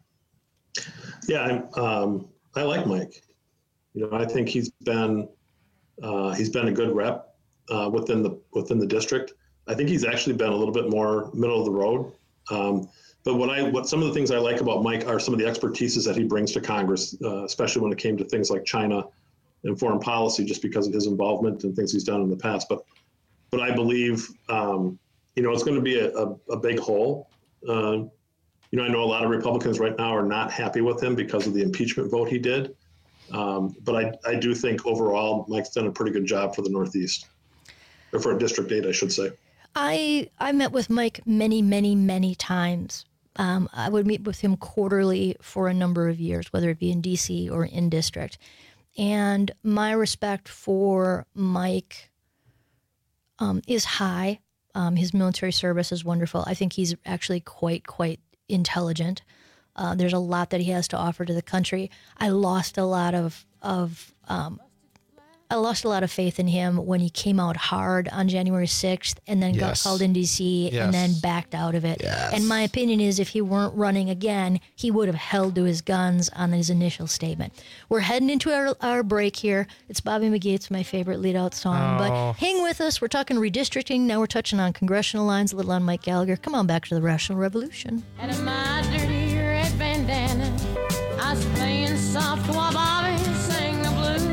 Yeah, I'm, um, I like Mike. You know, I think he's been uh, he's been a good rep uh, within the within the district. I think he's actually been a little bit more middle of the road. Um, But what I, what some of the things I like about Mike are some of the expertises that he brings to Congress, uh, especially when it came to things like China and foreign policy, just because of his involvement and things he's done in the past. But, but I believe, um, you know, it's going to be a, a, a big hole. Uh, you know, I know a lot of Republicans right now are not happy with him because of the impeachment vote he did. Um, but I, I do think overall Mike's done a pretty good job for the Northeast, or for District eight, I should say. I I met with Mike many, many, many times. Um, I would meet with him quarterly for a number of years, whether it be in D C or in district. And my respect for Mike um, is high. Um, his military service is wonderful. I think he's actually quite, quite intelligent. Uh, there's a lot that he has to offer to the country. I lost a lot of, of um, I lost a lot of faith in him when he came out hard on January sixth and then yes. got called in D C yes. and then backed out of it. Yes. And my opinion is if he weren't running again, he would have held to his guns on his initial statement. We're heading into our, our break here. It's Bobby McGee. It's my favorite lead-out song. Oh. But hang with us. We're talking redistricting. Now we're touching on congressional lines, a little on Mike Gallagher. Come on back to the Rational Revolution. And in my dirty red bandana, I was playing soft while Bobby sang the blues.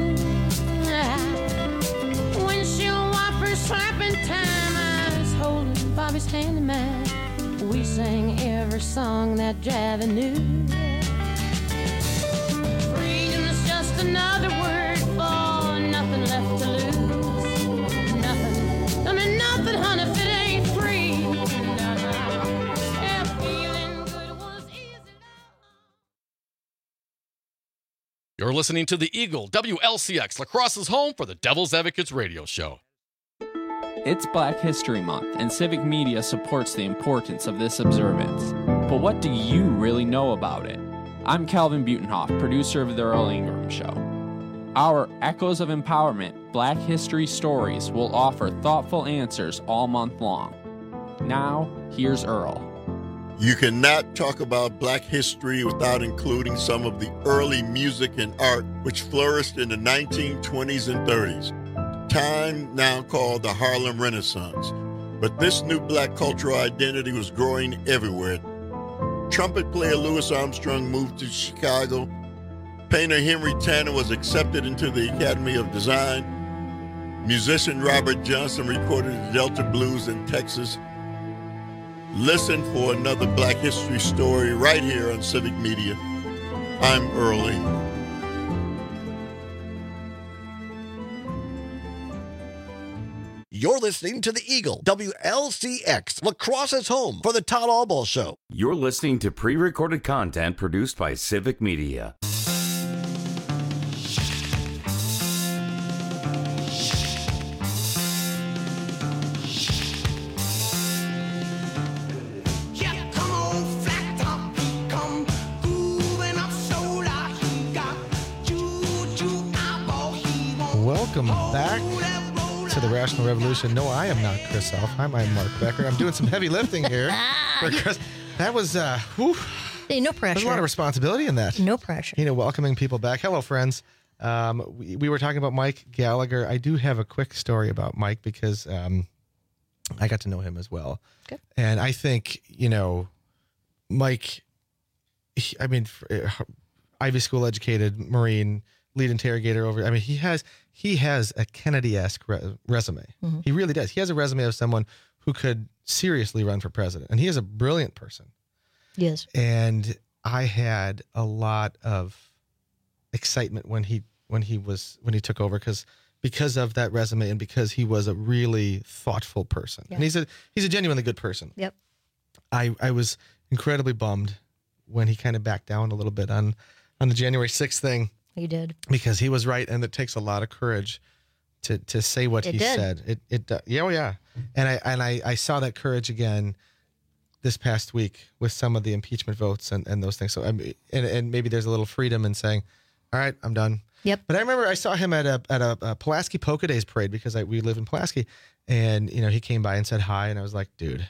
Windshield wipers slapping time, I was holding Bobby's hand in mine. We sang every song that Javi knew. Freedom's just another word for nothing left to lose. Nothing, I mean nothing, honey, if it ain't free. Yeah, feeling good was easy. You're listening to the Eagle W L C X, La Crosse's home for the Devil's Advocates radio show. It's Black History Month, and civic media supports the importance of this observance. But what do you really know about it? I'm Calvin Butenhoff, producer of The Earl Ingram Show. Our Echoes of Empowerment Black History Stories will offer thoughtful answers all month long. Now, here's Earl. You cannot talk about Black history without including some of the early music and art which flourished in the nineteen twenties and thirties, time now called the Harlem Renaissance. But this new Black cultural identity was growing everywhere. Trumpet player Louis Armstrong moved to Chicago. Painter Henry Tanner was accepted into the Academy of Design. Musician Robert Johnson recorded the Delta Blues in Texas. Listen for another Black history story right here on Civic Media. I'm Earl Ingram. You're listening to the Eagle W L C X, La Crosse's home for the Todd Albaugh Show. You're listening to pre-recorded content produced by Civic Media. back to the Rational Revolution. No, I am not Chris Elf. I'm Mark Becker. I'm doing some heavy lifting here. For Chris. That was, uh, whew. Hey, no pressure. There's a lot of responsibility in that. No pressure. You know, welcoming people back. Hello, friends. Um, we, we were talking about Mike Gallagher. I do have a quick story about Mike because um, I got to know him as well. Good. And I think, you know, Mike, he, I mean, uh, Ivy School educated Marine, lead interrogator over. I mean, he has he has a Kennedy-esque re- resume. Mm-hmm. He really does. He has a resume of someone who could seriously run for president. And he is a brilliant person. Yes. And I had a lot of excitement when he when he was when he took over because because of that resume and because he was a really thoughtful person. Yeah. And he's a he's a genuinely good person. Yep. I I was incredibly bummed when he kind of backed down a little bit on on the January sixth thing. He did. Because he was right, and it takes a lot of courage to to say what it he did. said. It it uh, yeah, oh yeah. And I and I, I saw that courage again this past week with some of the impeachment votes and, and those things. So I mean, and and maybe there's a little freedom in saying, all right, I'm done. Yep. But I remember I saw him at a at a, a Pulaski Polka Days parade because I, we live in Pulaski, and you know he came by and said hi, and I was like, dude,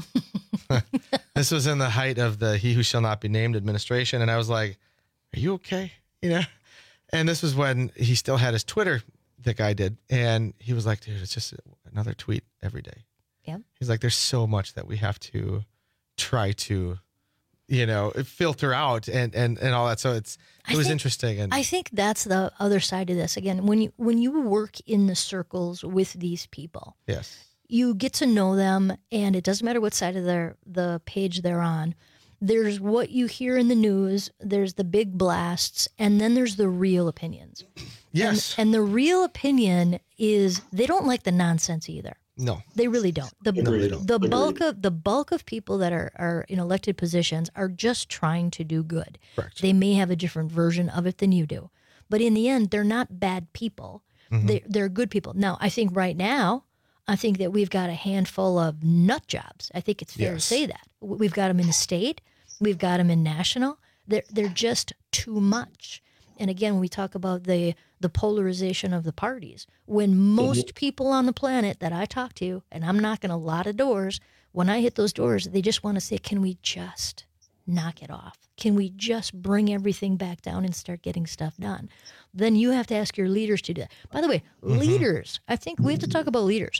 this was in the height of the "He Who Shall Not Be Named" administration, and I was like, are you okay? You know, and this was when he still had his Twitter. The guy did, and he was like, dude, it's just another tweet every day. Yeah. He's like, there's so much that we have to try to, you know, filter out and, and, and all that. So it's, it I was think, interesting. And I think that's the other side of this. Again, when you, when you work in the circles with these people, yes, you get to know them, and it doesn't matter what side of their, the page they're on. There's what you hear in the news, there's the big blasts, and then there's the real opinions. Yes. And, and the real opinion is they don't like the nonsense either. No. They really don't. The, no, they don't. the bulk of the bulk of people that are, are in elected positions are just trying to do good. Correct. They may have a different version of it than you do. But in the end, they're not bad people. Mm-hmm. They, they're good people. Now, I think right now, I think that we've got a handful of nut jobs. I think it's fair Yes. to say that. We've got them in the state. We've got them in national. They're, they're just too much. And again, when we talk about the, the polarization of the parties, when most mm-hmm. people on the planet that I talk to, and I'm knocking a lot of doors, when I hit those doors, they just want to say, can we just knock it off? Can we just bring everything back down and start getting stuff done? Then you have to ask your leaders to do that. By the way, mm-hmm. leaders, I think we have to talk about leaders.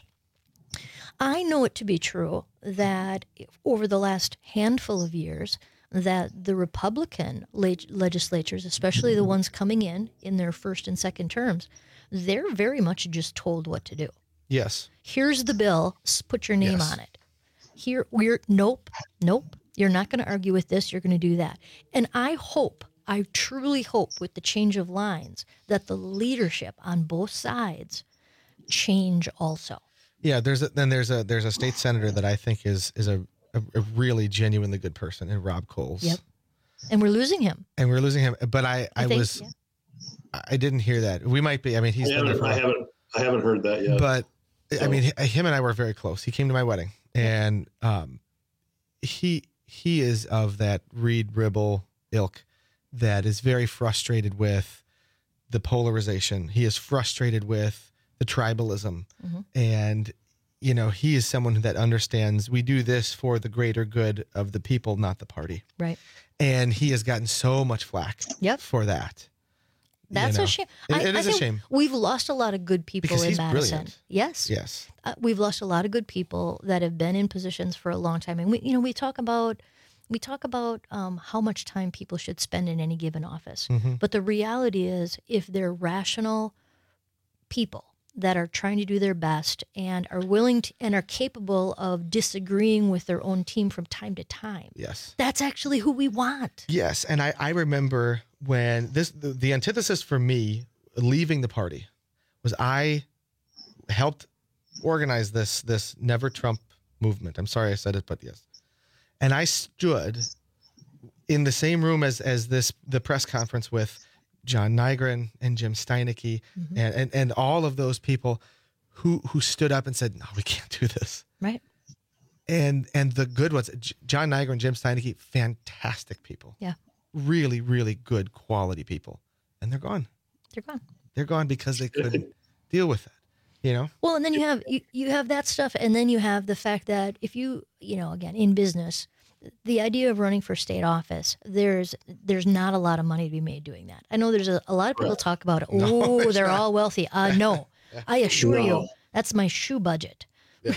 I know it to be true that over the last handful of years, that the Republican leg- legislatures, especially the ones coming in in their first and second terms, they're very much just told what to do. Yes. Here's the bill. Put your name Yes. on it. Here, we're nope, nope. You're not going to argue with this. You're going to do that. And I hope, I truly hope, with the change of lines, that the leadership on both sides change also. Yeah, there's a, then there's a there's a state senator that I think is is a, a, a really genuinely good person in Rob Coles. Yep. And we're losing him. And we're losing him. But I, I, I think, was yeah. I didn't hear that. We might be. I mean, he's I been there haven't, for I haven't I haven't heard that yet. But so. I mean, him and I were very close. He came to my wedding, and um, he he is of that Reed Ribble ilk that is very frustrated with the polarization. He is frustrated with the tribalism. Mm-hmm. And, you know, he is someone that understands we do this for the greater good of the people, not the party. Right. And he has gotten so much flack yep. for that. That's you know. a shame. It, I, it is I a think shame. We've lost a lot of good people Because in he's Madison. brilliant. Yes. Yes. Uh, we've lost a lot of good people that have been in positions for a long time. And we, you know, we talk about we talk about um, how much time people should spend in any given office. Mm-hmm. But the reality is, if they're rational people that are trying to do their best and are willing to, and are capable of disagreeing with their own team from time to time. Yes. That's actually who we want. Yes. And I, I remember when this, the, the antithesis for me leaving the party was I helped organize this, this Never Trump movement. I'm sorry I said it, but yes. And I stood in the same room as, as this, the press conference with John Nygren and Jim Steineke mm-hmm. and, and, and all of those people who, who stood up and said, no, we can't do this. Right. And, and the good ones, John Nygren, Jim Steineke, fantastic people. Yeah. Really, really good quality people. And they're gone. They're gone. They're gone because they couldn't deal with it. You know? Well, and then you have you, you have that stuff, and then you have the fact that if you, you know, again, in business, the idea of running for state office, there's there's not a lot of money to be made doing that. I know there's a, a lot of people talk about, oh, no, they're not. all wealthy. Uh, no, I assure no. you, that's my shoe budget. Yeah.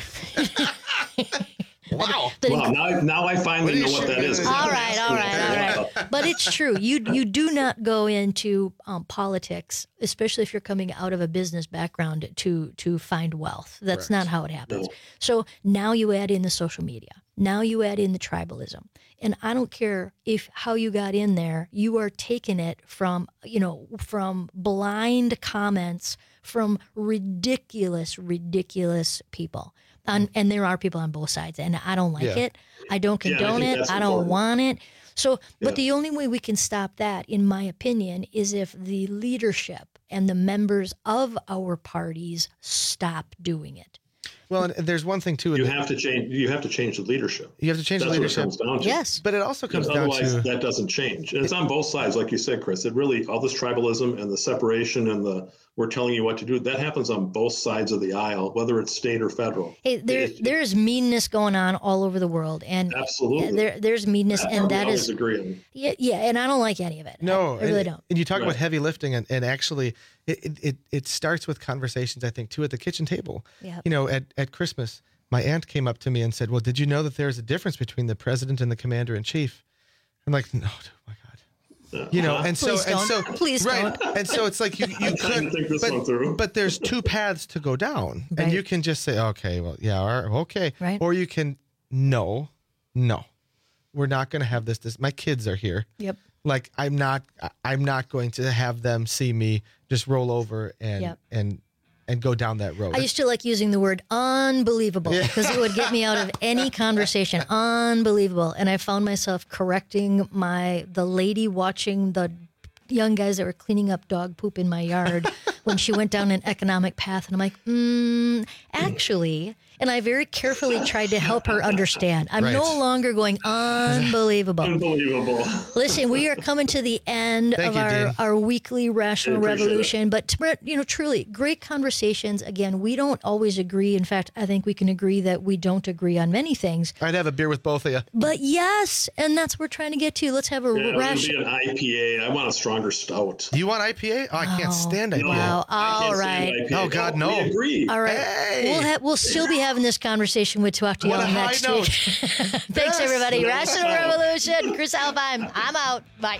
Wow. Well, now, now I finally know what that is. All right, all right, all right. But it's true. You you do not go into um, politics, especially if you're coming out of a business background, to to find wealth. That's Correct. Not how it happens. No. So now you add in the social media. Now you add in the tribalism. And I don't care if how you got in there, you are taking it from, you know, from blind comments from ridiculous, ridiculous people. And, and there are people on both sides, and I don't like yeah. it. I don't condone yeah, I it. I don't important. want it. So, but yeah. the only way we can stop that, in my opinion, is if the leadership and the members of our parties stop doing it. Well, and there's one thing too. You have to change. You have to change the leadership. You have to change That's the leadership. What it comes down to. Yes, but it also comes because down otherwise to that doesn't change. And it's on both sides, like you said, Chris. It really all this tribalism and the separation and the we're telling you what to do. That happens on both sides of the aisle, whether it's state or federal. Hey, there it, there's meanness going on all over the world, and absolutely there there's meanness, That's and that I is agreeing. Yeah, yeah, and I don't like any of it. No, I, I really and, don't. And you talk right. about heavy lifting, and, and actually, it, it it starts with conversations. I think too at the kitchen table. Yeah. You know, at at Christmas. My aunt came up to me and said, well, did you know that there's a difference between the president and the commander in chief? I'm like, no, oh my God. You know, and so, Please and don't. so, Please right. don't. And so it's like you, you could, but, but there's two paths to go down. Right. And you can just say, okay, well, yeah, all right, okay. Right. Or you can, no, no, we're not going to have this, this, my kids are here. Yep. Like, I'm not, I'm not going to have them see me just roll over and, Yep. and, and go down that road. I used to like using the word unbelievable because it would get me out of any conversation. Unbelievable. And I found myself correcting my the lady watching the young guys that were cleaning up dog poop in my yard when she went down an economic path. And I'm like, mm, actually, and I very carefully tried to help her understand. I'm Right. no longer going unbelievable. Unbelievable. Listen, we are coming to the end Thank of you, our, Dean. our weekly Rational I appreciate Revolution. But, to- you know, truly, great conversations. Again, we don't always agree. In fact, I think we can agree that we don't agree on many things. I'd have a beer with both of you. But yes, and that's what we're trying to get to. Let's have a Yeah, it would be rational. an I P A. I want a stronger stout. Do you want I P A? Oh, I can't stand I P A. Wow. I All can't stand right. I P A. Oh, God, We no. agree. All right. Hey. We'll, ha- we'll still be having this conversation. We'll talk to What y'all a high next note. week. Thanks, Yes. everybody. Rational Revolution. Chris Alpine. I'm out. Bye.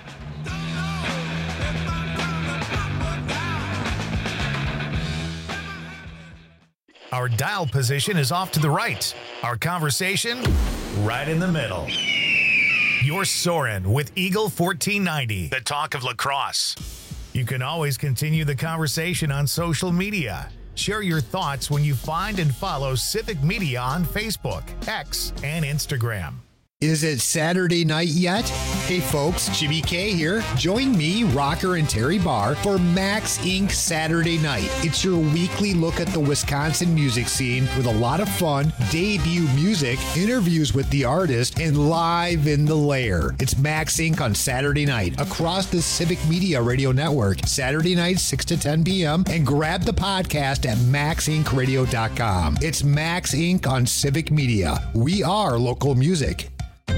Our dial position is off to the right. Our conversation, right in the middle. You're soaring with Eagle fourteen ninety, the talk of lacrosse. You can always continue the conversation on social media. Share your thoughts when you find and follow Civic Media on Facebook, X, and Instagram. Is it Saturday night yet? Hey folks, Jimmy K here. Join me, Rocker, and Terry Barr for Max Incorporated Saturday Night. It's your weekly look at the Wisconsin music scene with a lot of fun, debut music, interviews with the artist, and live in the lair. It's Max Incorporated on Saturday night across the Civic Media Radio Network, Saturday night, six to ten p.m., and grab the podcast at max inc radio dot com. It's Max Incorporated on Civic Media. We are local music.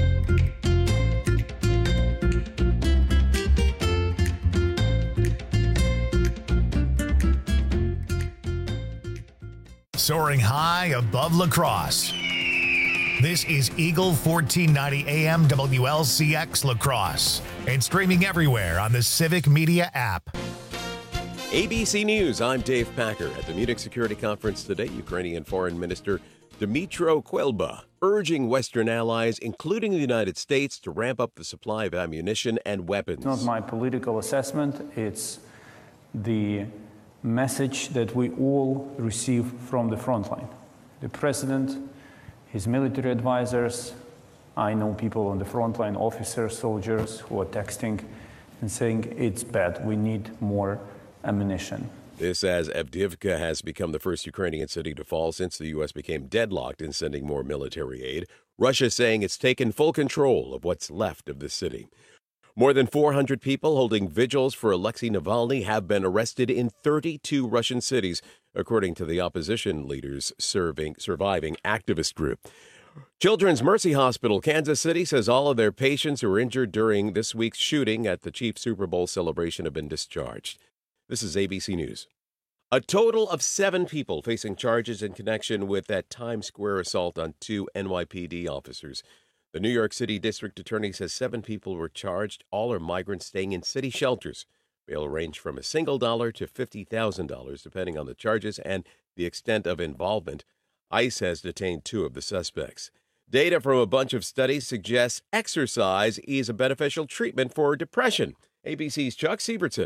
Soaring high above lacrosse. This is Eagle fourteen ninety A M W L C X Lacrosse and streaming everywhere on the Civic Media app. A B C News, I'm Dave Packer. At the Munich Security Conference today, Ukrainian Foreign Minister Dmytro Kuleba urging Western allies, including the United States, to ramp up the supply of ammunition and weapons. It's not my political assessment, it's the message that we all receive from the front line. The president, his military advisors, I know people on the front line, officers, soldiers, who are texting and saying it's bad, we need more ammunition. This as Avdiivka has become the first Ukrainian city to fall since the U S became deadlocked in sending more military aid. Russia saying it's taken full control of what's left of the city. More than four hundred people holding vigils for Alexei Navalny have been arrested in thirty-two Russian cities, according to the opposition leader's serving, surviving activist group. Children's Mercy Hospital, Kansas City, says all of their patients who were injured during this week's shooting at the Chiefs Super Bowl celebration have been discharged. This is A B C News. A total of seven people facing charges in connection with that Times Square assault on two N Y P D officers. The New York City District Attorney says seven people were charged. All are migrants staying in city shelters. Bail range from a single dollar to fifty thousand dollars, depending on the charges and the extent of involvement. ICE has detained two of the suspects. Data from a bunch of studies suggests exercise is a beneficial treatment for depression. A B C's Chuck Siebertson